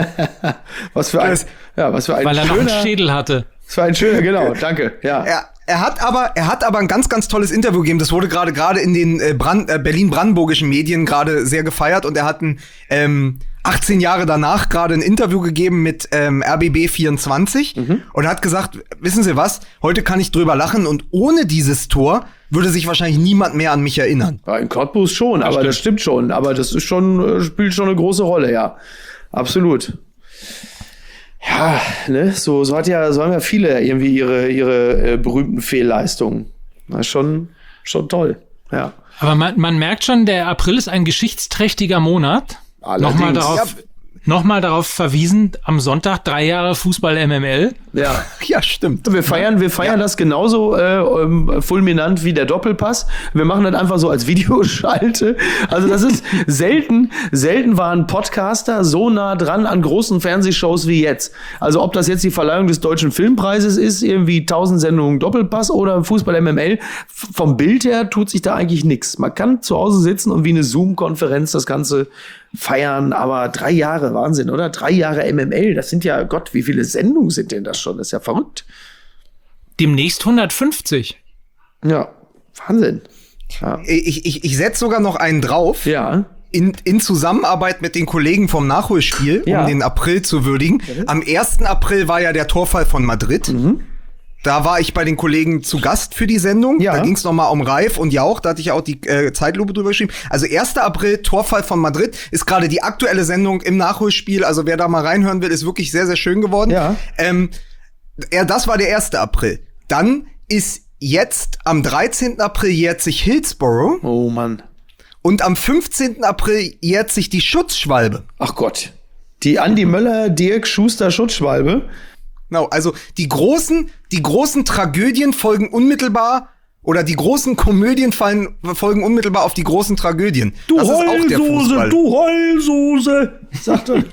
Was für ein, Das- ja, was für ein Weil er noch einen schöner, Schädel hatte. was für ein schöner, genau, danke, ja. Er, er hat aber, er hat aber ein ganz, ganz tolles Interview gegeben. Das wurde gerade gerade in den äh, Brand, äh, Berlin-Brandenburgischen Medien gerade sehr gefeiert und er hat ein, ähm, achtzehn Jahre danach gerade ein Interview gegeben mit ähm, R B B vierundzwanzig und hat gesagt, wissen Sie was, heute kann ich drüber lachen und ohne dieses Tor würde sich wahrscheinlich niemand mehr an mich erinnern. Ja, in Cottbus schon, aber das stimmt schon. Aber das ist schon, äh, spielt schon eine große Rolle, ja. Absolut. Ja, ne, so, so hat ja, so haben ja viele irgendwie ihre, ihre äh, berühmten Fehlleistungen. Das ist schon, schon toll, ja. Aber man, man merkt schon, der April ist ein geschichtsträchtiger Monat. Allerdings. Nochmal darauf, nochmal darauf verwiesen, am Sonntag drei Jahre Fußball-M M L. Ja. Ja, stimmt. Wir feiern, wir feiern Ja. das genauso äh, fulminant wie der Doppelpass. Wir machen das einfach so als Videoschalte. Also das ist selten, selten waren Podcaster so nah dran an großen Fernsehshows wie jetzt. Also ob das jetzt die Verleihung des Deutschen Filmpreises ist, irgendwie tausend Sendungen Doppelpass oder Fußball-M M L, f- vom Bild her tut sich da eigentlich nichts. Man kann zu Hause sitzen und wie eine Zoom-Konferenz das Ganze feiern, aber drei Jahre, Wahnsinn, oder? Drei Jahre M M L, das sind ja, Gott, wie viele Sendungen sind denn das schon? Das ist ja verrückt. Demnächst hundertfünfzig. Ja, Wahnsinn. Ja. Ich, ich, ich setze sogar noch einen drauf. Ja. In, in Zusammenarbeit mit den Kollegen vom Nachholspiel, Ja. um den April zu würdigen. Am ersten April war ja der Torfall von Madrid. Mhm. Da war ich bei den Kollegen zu Gast für die Sendung. Ja. Da ging es nochmal um Reif und Jauch. Da hatte ich ja auch die äh, Zeitlupe drüber geschrieben. Also erster April, Torfall von Madrid, ist gerade die aktuelle Sendung im Nachholspiel. Also wer da mal reinhören will, ist wirklich sehr, sehr schön geworden. Ja. Ähm, ja, das war der erste April. Dann ist jetzt am dreizehnten April jährt sich Hillsborough. Oh Mann. Und am fünfzehnten April jährt sich die Schutzschwalbe. Ach Gott. Die Andi Möller, Dirk Schuster Schutzschwalbe. Genau, also die großen, die großen Tragödien folgen unmittelbar oder die großen Komödien fallen, folgen unmittelbar auf die großen Tragödien. das ist auch der Fußball. du Heulsuse, sagt er.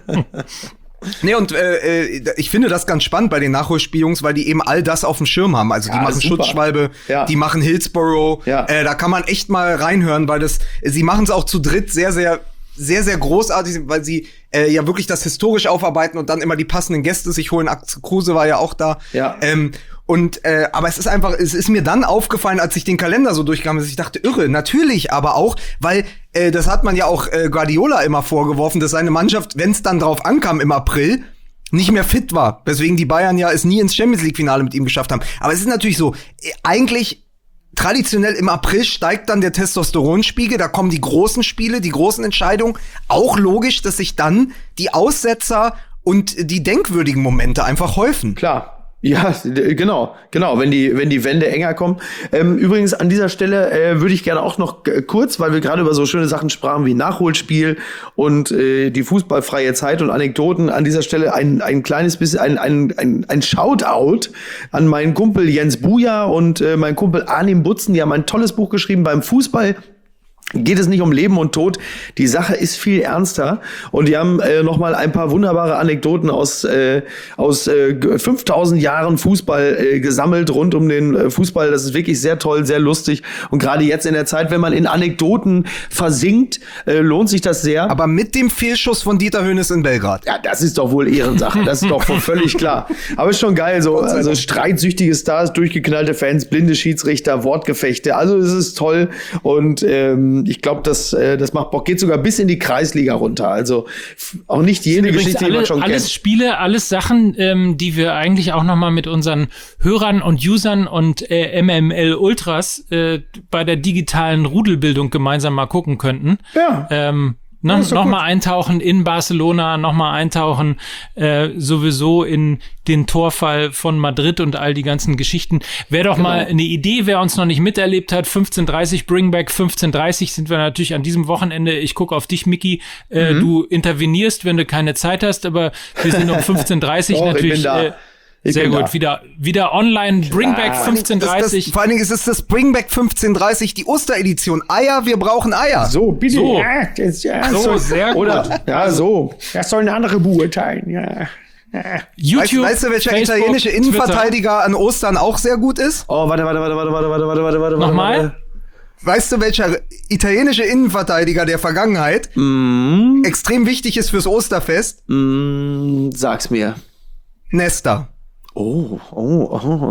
Nee, und äh, äh, ich finde das ganz spannend bei den Nachholspielungs, weil die eben all das auf dem Schirm haben. Also die Ja, machen super. Schutzschwalbe, Ja. die machen Hillsborough. Ja. Äh, da kann man echt mal reinhören, weil das, sie machen es auch zu dritt sehr, sehr, sehr, sehr großartig, weil sie äh, ja wirklich das historisch aufarbeiten und dann immer die passenden Gäste sich holen. Axel Kruse war ja auch da. Ja. Ähm, und äh, aber es ist einfach, es ist mir dann aufgefallen, als ich den Kalender so durchkam, dass ich dachte, irre, natürlich, aber auch, weil äh, das hat man ja auch äh, Guardiola immer vorgeworfen, dass seine Mannschaft, wenn es dann drauf ankam im April, nicht mehr fit war, weswegen die Bayern ja es nie ins Champions League Finale mit ihm geschafft haben. Aber es ist natürlich so, äh, eigentlich traditionell im April steigt dann der Testosteronspiegel, da kommen die großen Spiele, die großen Entscheidungen. Auch logisch, dass sich dann die Aussetzer und die denkwürdigen Momente einfach häufen. Klar. Ja, d- genau, genau, wenn die, wenn die Wände enger kommen. Ähm, übrigens, an dieser Stelle äh, würde ich gerne auch noch g- kurz, weil wir gerade über so schöne Sachen sprachen wie Nachholspiel und äh, die fußballfreie Zeit und Anekdoten, an dieser Stelle ein, ein kleines bisschen, ein, ein, ein, ein Shoutout an meinen Kumpel Jens Buja und äh, meinen Kumpel Arnim Butzen. Die haben ein tolles Buch geschrieben beim Fußball. Geht es nicht um Leben und Tod, die Sache ist viel ernster und die haben äh, noch mal ein paar wunderbare Anekdoten aus äh, aus äh, fünftausend Jahren Fußball äh, gesammelt rund um den äh, Fußball. Das ist wirklich sehr toll, sehr lustig und gerade jetzt in der Zeit, wenn man in Anekdoten versinkt, äh, lohnt sich das sehr. Aber mit dem Fehlschuss von Dieter Hönes in Belgrad. Ja, das ist doch wohl Ehrensache. Das ist doch völlig klar. Aber ist schon geil. So, also streitsüchtige Stars, durchgeknallte Fans, blinde Schiedsrichter, Wortgefechte. Also es ist toll. Und ähm, ich glaube, das, äh, das macht Bock. Geht sogar bis in die Kreisliga runter. Also f- auch nicht jede Übrigens Geschichte, die alle, man schon alles kennt. Spiele, alles Sachen, ähm, die wir eigentlich auch noch mal mit unseren Hörern und Usern und äh, M M L Ultras äh, bei der digitalen Rudelbildung gemeinsam mal gucken könnten. Ja. Ähm, Ja, noch, ist doch noch gut. mal eintauchen in Barcelona, noch mal eintauchen äh, sowieso in den Torfall von Madrid und all die ganzen Geschichten. Wäre doch Genau. mal eine Idee, wer uns noch nicht miterlebt hat, fünfzehn Uhr dreißig, Bringback fünfzehn Uhr dreißig sind wir natürlich an diesem Wochenende. Ich gucke auf dich, Micky. Äh, Mhm. Du intervenierst, wenn du keine Zeit hast, aber wir sind um fünfzehn Uhr dreißig Doch, ich natürlich bin da. Äh, Ich sehr bin gut. da. Wieder, wieder online, Bringback fünfzehn Uhr Das, dreißig. das, vor allen Dingen ist es das Bringback fünfzehn Uhr dreißig, die Osteredition. Eier, wir brauchen Eier. So, bitte. So. Ja, das, ja, So, soll- sehr gut. Oder, ja, so. Das sollen andere beurteilen, ja. Weißt, YouTube, weißt du, welcher Facebook, italienische Twitter. Innenverteidiger an Ostern auch sehr gut ist? Oh, warte, warte, warte, warte, warte, warte, warte, warte, warte. Nochmal? warte. Weißt du, welcher italienische Innenverteidiger der Vergangenheit Mm, extrem wichtig ist fürs Osterfest? mm, sag's mir. Nesta. Oh, oh, oh.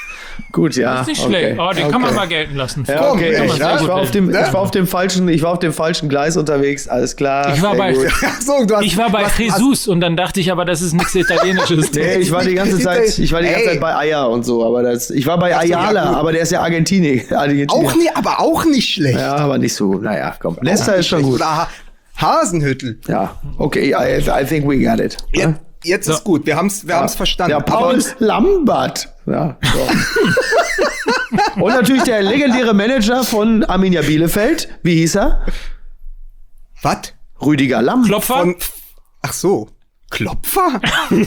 Gut, ja. Das ist nicht okay. schlecht. Oh, den kann man Okay. mal gelten lassen. Ja, okay. Kann man Ich, sehr war, ich, gut war auf gelten. dem, ich war auf dem falschen, ich war auf dem falschen Gleis unterwegs. Alles klar. Ich war sehr bei- gut. so, du hast, Ich war bei was- Jesus und dann dachte ich aber, das ist nichts Italienisches. Nee, ich war die ganze Zeit, ich war die ganze Ey. Zeit bei Eier und so, aber das, ich war bei Ach so, ja, Ayala, gut. aber der ist ja Argentinier. Argentinier. Auch nie, aber auch nicht schlecht. Ja, aber nicht so. Naja, komm. Leicester ist schon gut. Oder ha Hasenhüttel. Ja, okay, I, I think we got it. Ja, jetzt ist gut. Wir haben's, wir haben's verstanden. Ja, Paul Lambert. Ja, so. Und natürlich der legendäre Manager von Arminia Bielefeld. Wie hieß er? Was? Rüdiger Lamm. Klopfer? Von Ach so, Klopfer?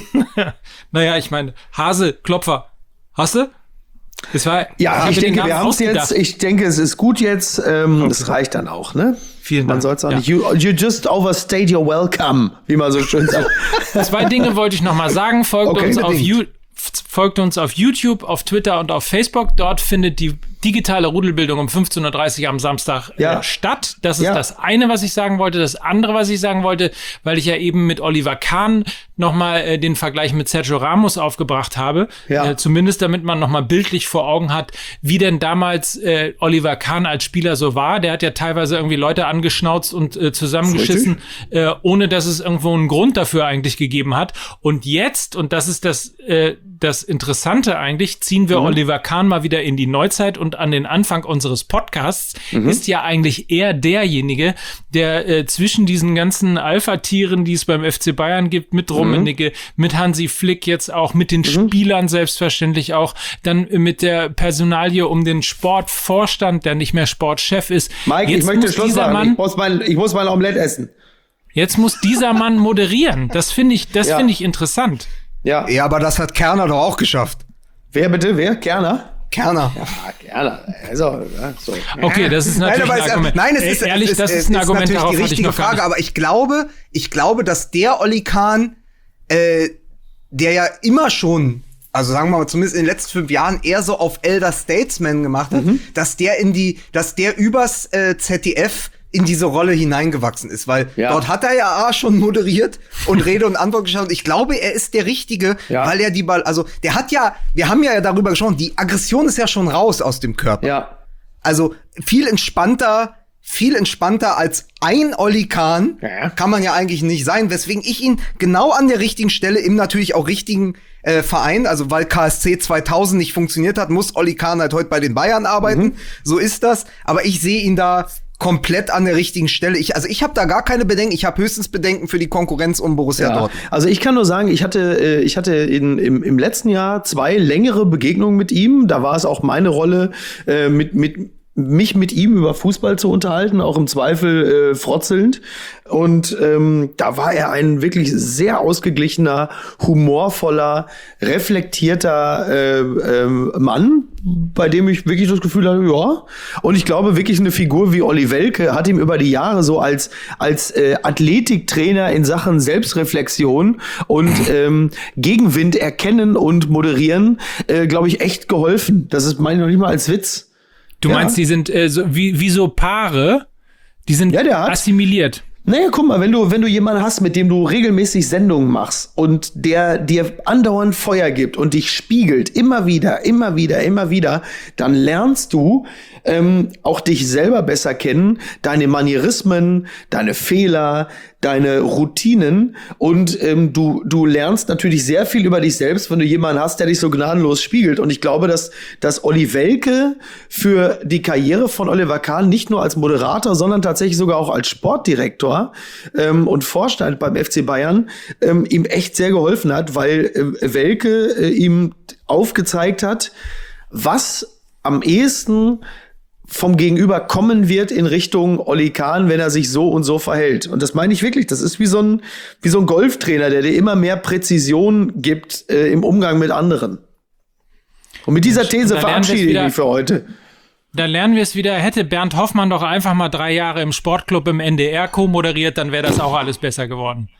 Naja, ich meine, Hase, Klopfer. Hast du? Es war, Ja, ich, ich denke, wir haben es jetzt. Ich denke, es ist gut jetzt. Ähm, Okay. Das reicht dann auch, ne? Vielen Man Dank. soll es auch Ja. nicht. You, you just overstayed your welcome, wie man so schön sagt. Zwei Dinge wollte ich noch mal sagen. Folgt Okay, uns auf unbedingt. You Folgt uns auf YouTube, auf Twitter und auf Facebook. Dort findet die digitale Rudelbildung um fünfzehn Uhr dreißig am Samstag Ja. äh, statt. Das ist Ja. das eine, was ich sagen wollte. Das andere, was ich sagen wollte, weil ich ja eben mit Oliver Kahn nochmal äh, den Vergleich mit Sergio Ramos aufgebracht habe. Ja. Äh, zumindest damit man nochmal bildlich vor Augen hat, wie denn damals äh, Oliver Kahn als Spieler so war. Der hat ja teilweise irgendwie Leute angeschnauzt und äh, zusammengeschissen, äh, ohne dass es irgendwo einen Grund dafür eigentlich gegeben hat. Und jetzt, und das ist das, äh, das Interessante eigentlich, ziehen wir Mhm. Oliver Kahn mal wieder in die Neuzeit und an den Anfang unseres Podcasts, Mhm. ist ja eigentlich eher derjenige, der äh, zwischen diesen ganzen Alpha-Tieren, die es beim F C Bayern gibt, mit Rummenigge, mit Hansi Flick jetzt auch, mit den Spielern selbstverständlich auch, dann äh, mit der Personalie um den Sportvorstand, der nicht mehr Sportchef ist. Mike, Jetzt ich möchte muss Schluss dieser machen. Mann, Ich muss mein, ich muss mein Omelett essen. jetzt muss dieser Mann moderieren. Das finde ich, das Ja. finde ich interessant. Ja. Ja, aber das hat Kerner doch auch geschafft. Wer bitte? Wer? Kerner? Kerner. Ah, Kerner. Also, ja, so. Okay, das ist natürlich Nein, aber ein es, Argument. nein, es Ey, ist, ehrlich, es, das es, ist ein es Argument, natürlich darauf die hatte ich richtige noch gar Frage, nicht. aber ich glaube, ich glaube, dass der Olli Kahn, äh, der ja immer schon, also sagen wir mal zumindest in den letzten fünf Jahren eher so auf Elder Statesman gemacht hat, Mhm. dass der in die, dass der übers äh, Z D F in diese Rolle hineingewachsen ist, weil Ja. dort hat er ja A, schon moderiert und Rede und Antwort geschaut. Ich glaube, er ist der Richtige, Ja. weil er die Ball, also der hat ja, wir haben ja darüber gesprochen, die Aggression ist ja schon raus aus dem Körper. Ja. Also viel entspannter, viel entspannter als ein Olli Kahn Ja. kann man ja eigentlich nicht sein, weswegen ich ihn genau an der richtigen Stelle im natürlich auch richtigen äh, Verein, also weil K S C zweitausend nicht funktioniert hat, muss Olli Kahn halt heute bei den Bayern arbeiten. Mhm. So ist das. Aber ich sehe ihn da komplett an der richtigen Stelle. Ich, also ich habe da gar keine Bedenken. Ich habe höchstens Bedenken für die Konkurrenz um Borussia Ja. Dortmund. Also ich kann nur sagen, ich hatte, äh, ich hatte in, im, im letzten Jahr zwei längere Begegnungen mit ihm. Da war es auch meine Rolle, äh, mit, mit mich mit ihm über Fußball zu unterhalten, auch im Zweifel äh, frotzelnd. Und ähm, da war er ein wirklich sehr ausgeglichener, humorvoller, reflektierter äh, ähm, Mann, bei dem ich wirklich das Gefühl hatte, ja. Und ich glaube wirklich, eine Figur wie Olli Welke hat ihm über die Jahre so als als äh, Athletiktrainer in Sachen Selbstreflexion und ähm, Gegenwind erkennen und moderieren, äh, glaube ich, echt geholfen. Das ist, meine ich, noch nicht mal als Witz. Du Ja. meinst, die sind äh, so, wie, wie so Paare, die sind Ja, der hat- assimiliert. Naja, guck mal, wenn du, wenn du jemanden hast, mit dem du regelmäßig Sendungen machst und der dir andauernd Feuer gibt und dich spiegelt, immer wieder, immer wieder, immer wieder, dann lernst du ähm, auch dich selber besser kennen, deine Manierismen, deine Fehler, deine Routinen und ähm, du, du lernst natürlich sehr viel über dich selbst, wenn du jemanden hast, der dich so gnadenlos spiegelt. Und ich glaube, dass, dass Olli Welke für die Karriere von Oliver Kahn nicht nur als Moderator, sondern tatsächlich sogar auch als Sportdirektor ähm, und Vorstand beim F C Bayern ähm, ihm echt sehr geholfen hat, weil äh, Welke äh, ihm aufgezeigt hat, was am ehesten vom Gegenüber kommen wird in Richtung Olli Kahn, wenn er sich so und so verhält. Und das meine ich wirklich. Das ist wie so ein, wie so ein Golftrainer, der dir immer mehr Präzision gibt äh, im Umgang mit anderen. Und mit dieser These da lernen wir es verabschiede ich wieder. mich für heute. Da lernen wir es wieder. Hätte Bernd Hoffmann doch einfach mal drei Jahre im Sportclub im N D R co-moderiert, dann wäre das auch alles besser geworden.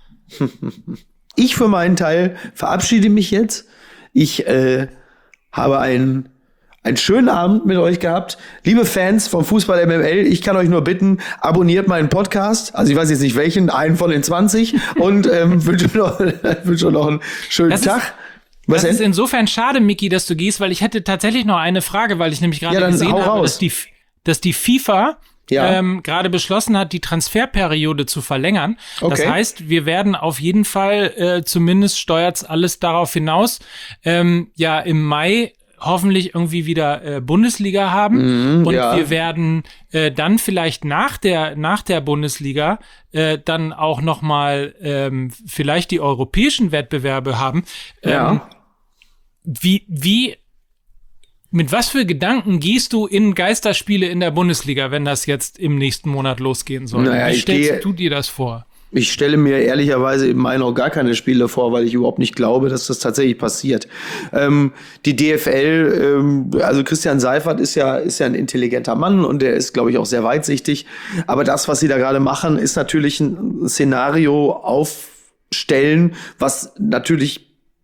Ich für meinen Teil verabschiede mich jetzt. Ich äh, habe einen einen schönen Abend mit euch gehabt. Liebe Fans vom Fußball M M L, ich kann euch nur bitten, abonniert meinen Podcast. Also ich weiß jetzt nicht welchen, einen von den zwanzig. Und ähm, wünsche noch, wünsche noch einen schönen Das ist- Tag. Was Das ist denn? insofern schade, Micky, dass du gehst, weil ich hätte tatsächlich noch eine Frage, weil ich nämlich gerade Ja, dann gesehen hau habe, raus. dass die, dass die FIFA Ja. ähm, gerade beschlossen hat, die Transferperiode zu verlängern. Das Okay. heißt, wir werden auf jeden Fall, äh, zumindest steuert's alles darauf hinaus, ähm, ja im Mai hoffentlich irgendwie wieder äh, Bundesliga haben. Mhm, und ja. wir werden äh, dann vielleicht nach der nach der Bundesliga äh, dann auch noch mal ähm, vielleicht die europäischen Wettbewerbe haben. Ähm, Ja. Wie, wie, mit was für Gedanken gehst du in Geisterspiele in der Bundesliga, wenn das jetzt im nächsten Monat losgehen soll? Naja, wie ich stellst gehe- du dir das vor? Ich stelle mir ehrlicherweise im Mai noch gar keine Spiele vor, weil ich überhaupt nicht glaube, dass das tatsächlich passiert. Ähm, die D F L, ähm, also Christian Seifert ist ja, ist ja ein intelligenter Mann und der ist, glaube ich, auch sehr weitsichtig. Aber das, was sie da gerade machen, ist natürlich ein Szenario aufstellen, was natürlich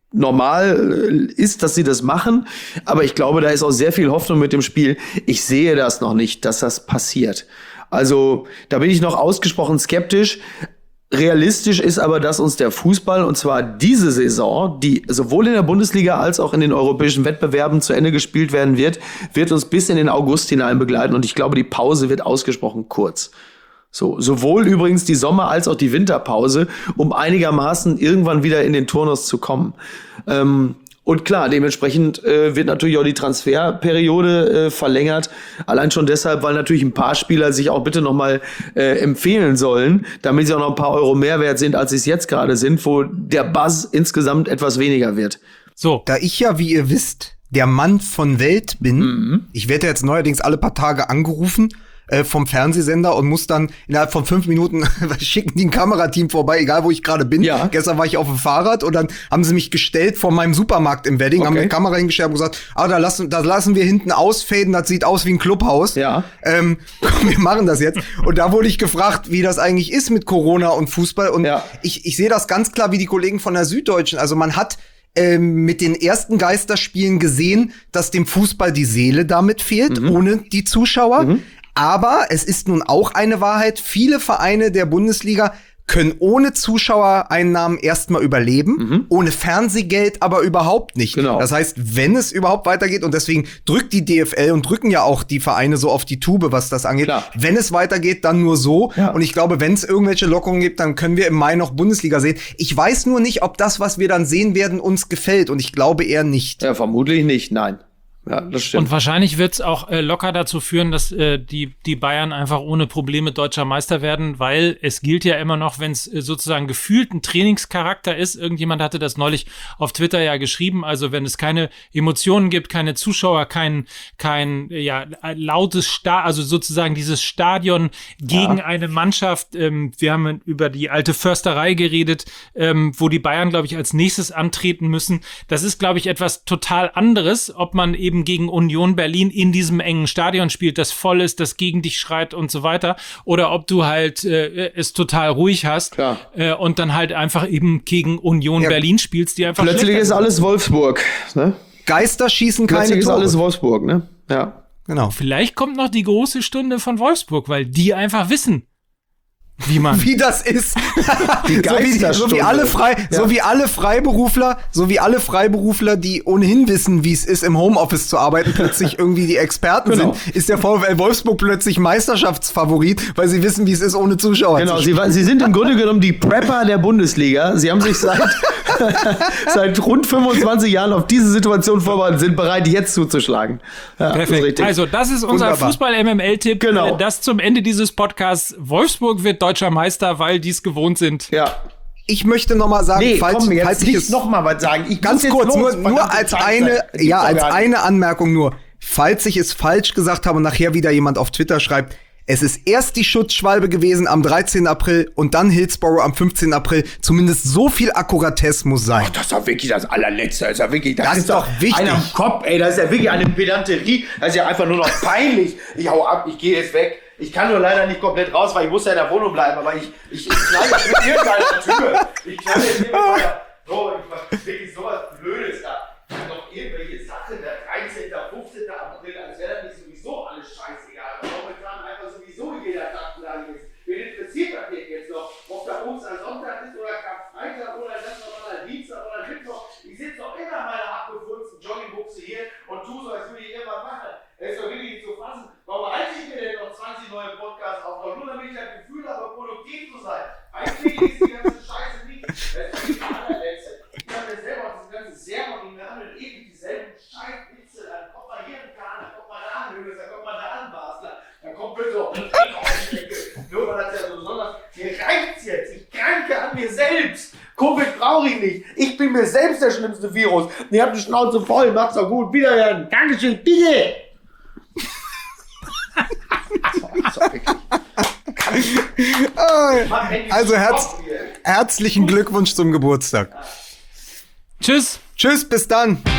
normal ist, dass sie das machen. Aber ich glaube, da ist auch sehr viel Hoffnung mit dem Spiel. Ich sehe das noch nicht, dass das passiert. Also da bin ich noch ausgesprochen skeptisch. Realistisch ist aber, dass uns der Fußball, und zwar diese Saison, die sowohl in der Bundesliga als auch in den europäischen Wettbewerben zu Ende gespielt werden wird, wird uns bis in den August hinein begleiten. Und ich glaube, die Pause wird ausgesprochen kurz. So, sowohl übrigens die Sommer- als auch die Winterpause, um einigermaßen irgendwann wieder in den Turnus zu kommen. Ähm, Und klar, dementsprechend äh, wird natürlich auch die Transferperiode äh, verlängert. Allein schon deshalb, weil natürlich ein paar Spieler sich auch bitte nochmal äh, empfehlen sollen, damit sie auch noch ein paar Euro mehr wert sind, als sie es jetzt gerade sind, wo der Buzz insgesamt etwas weniger wird. So. Da ich ja, wie ihr wisst, der Mann von Welt bin, mhm. ich werde jetzt neuerdings alle paar Tage angerufen äh, vom Fernsehsender und muss dann innerhalb von fünf Minuten schicken die ein Kamerateam vorbei, egal wo ich gerade bin. Ja. Gestern war ich auf dem Fahrrad und dann haben sie mich gestellt vor meinem Supermarkt im Wedding, okay. haben eine Kamera hingestellt und gesagt, ah, da lassen, da lassen wir hinten ausfaden, das sieht aus wie ein Clubhaus. Ja. Ähm, wir machen das jetzt. Und da wurde ich gefragt, wie das eigentlich ist mit Corona und Fußball. Und ja. ich, ich sehe das ganz klar wie die Kollegen von der Süddeutschen. Also man hat mit den ersten Geisterspielen gesehen, dass dem Fußball die Seele damit fehlt, mhm. ohne die Zuschauer. Mhm. Aber es ist nun auch eine Wahrheit, viele Vereine der Bundesliga können ohne Zuschauereinnahmen erstmal überleben, mhm. ohne Fernsehgeld aber überhaupt nicht. Genau. Das heißt, wenn es überhaupt weitergeht, und deswegen drückt die D F L und drücken ja auch die Vereine so auf die Tube, was das angeht, Klar. wenn es weitergeht, dann nur so. Ja. Und ich glaube, wenn es irgendwelche Lockerungen gibt, dann können wir im Mai noch Bundesliga sehen. Ich weiß nur nicht, ob das, was wir dann sehen werden, uns gefällt. Und ich glaube eher nicht. Ja, vermutlich nicht, nein. Ja, das stimmt. Und wahrscheinlich wird es auch äh, locker dazu führen, dass äh, die, die Bayern einfach ohne Probleme deutscher Meister werden, weil es gilt ja immer noch, wenn es äh, sozusagen gefühlt ein Trainingscharakter ist. Irgendjemand hatte das neulich auf Twitter ja geschrieben. Also wenn es keine Emotionen gibt, keine Zuschauer, kein, kein ja, lautes Sta also sozusagen dieses Stadion gegen ja. eine Mannschaft. Ähm, wir haben über die alte Försterei geredet, ähm, wo die Bayern, glaube ich, als nächstes antreten müssen. Das ist, glaube ich, etwas total anderes, ob man eben gegen Union Berlin in diesem engen Stadion spielt, das voll ist, das gegen dich schreit und so weiter, oder ob du halt äh, es total ruhig hast äh, und dann halt einfach eben gegen Union ja. Berlin spielst, die einfach plötzlich ist alles Wolfsburg, ne? Geister schießen keine Plötzlich ist Tore. alles Wolfsburg, ne? Ja. Genau. Vielleicht kommt noch die große Stunde von Wolfsburg, weil die einfach wissen, wie man wie das ist. Die so, wie, so wie alle frei ja. so wie alle Freiberufler, so wie alle Freiberufler, die ohnehin wissen, wie es ist, im Homeoffice zu arbeiten, plötzlich irgendwie die Experten genau. sind, ist der VfL Wolfsburg plötzlich Meisterschaftsfavorit, weil sie wissen, wie es ist, ohne Zuschauer genau, zu spielen. Genau, sie, sie sind im Grunde genommen die Prepper der Bundesliga. Sie haben sich seit seit rund fünfundzwanzig Jahren auf diese Situation vorbereitet, sind bereit, jetzt zuzuschlagen. Ja, perfekt. Das also das ist unser Fußball-M M L-Tipp. Genau. Das zum Ende dieses Podcasts. Wolfsburg wird deutscher Meister, weil die es gewohnt sind. Ja. Ich möchte noch mal sagen, nee, falls, komm, jetzt falls ich nicht es noch mal was sagen. Ich ganz kurz, los, nur, nur als eine, ja, als eine Anmerkung nur. Falls ich es falsch gesagt habe und nachher wieder jemand auf Twitter schreibt, es ist erst die Schutzschwalbe gewesen am dreizehnten April und dann Hillsborough am fünfzehnten April. Zumindest so viel Akkuratesse muss sein. Ach, das ist doch wirklich das allerletzte. Das ist ja wirklich, das, das ist, ist doch wichtig. Einer am Kopf, ey, das ist ja wirklich eine Pedanterie. Das ist ja einfach nur noch peinlich. Ich hau ab, ich gehe jetzt weg. Ich kann nur leider nicht komplett raus, weil ich muss ja in der Wohnung bleiben. Aber ich, ich, ich knall jetzt mit irgendeiner Tür. Ich knall jetzt mit irgendeiner. So, ich mach wirklich sowas Blödes da. Ich hab doch irgendwelche Sachen, der dreizehnten, fünfzehnten April, als wäre das nicht sowieso alles scheißegal. Aber momentan einfach sowieso jeder Tag gleich ist. Wen interessiert das denn jetzt noch? Ob da Ostersonntag ist oder Karfreitag oder das nochmal Dienstag oder Mittwoch. Ich sitze doch immer in meiner abgefurzen Joggingbuchse hier und tu so, als würde ich irgendwas machen. Das ist doch wirklich nicht zu fassen. Warum halte ich mir denn noch zwanzig neue Podcasts auf? Nur damit ich das Gefühl habe, produktiv zu sein. Eigentlich ist die ganze Scheiße nicht. Das ist wirklich die allerletzte. Ich habe mir selber auf das ganze Sermon und wir haben ewig dieselben Scheißwitze. Dann kommt mal hier ein Kahn, dann kommt mal da an Hönes, dann kommt mal da an Basler. Dann kommt bitte auch ein nur weil das ja so besonders. Mir reicht's jetzt. Ich kranke an mir selbst. Covid brauche ich nicht. Ich bin mir selbst der schlimmste Virus. Ihr habt die Schnauze voll. Macht's doch gut. Wiederhören. Dankeschön. Bitte. Das ist doch wirklich Also herz, herzlichen Glückwunsch zum Geburtstag. Tschüss. Tschüss, bis dann.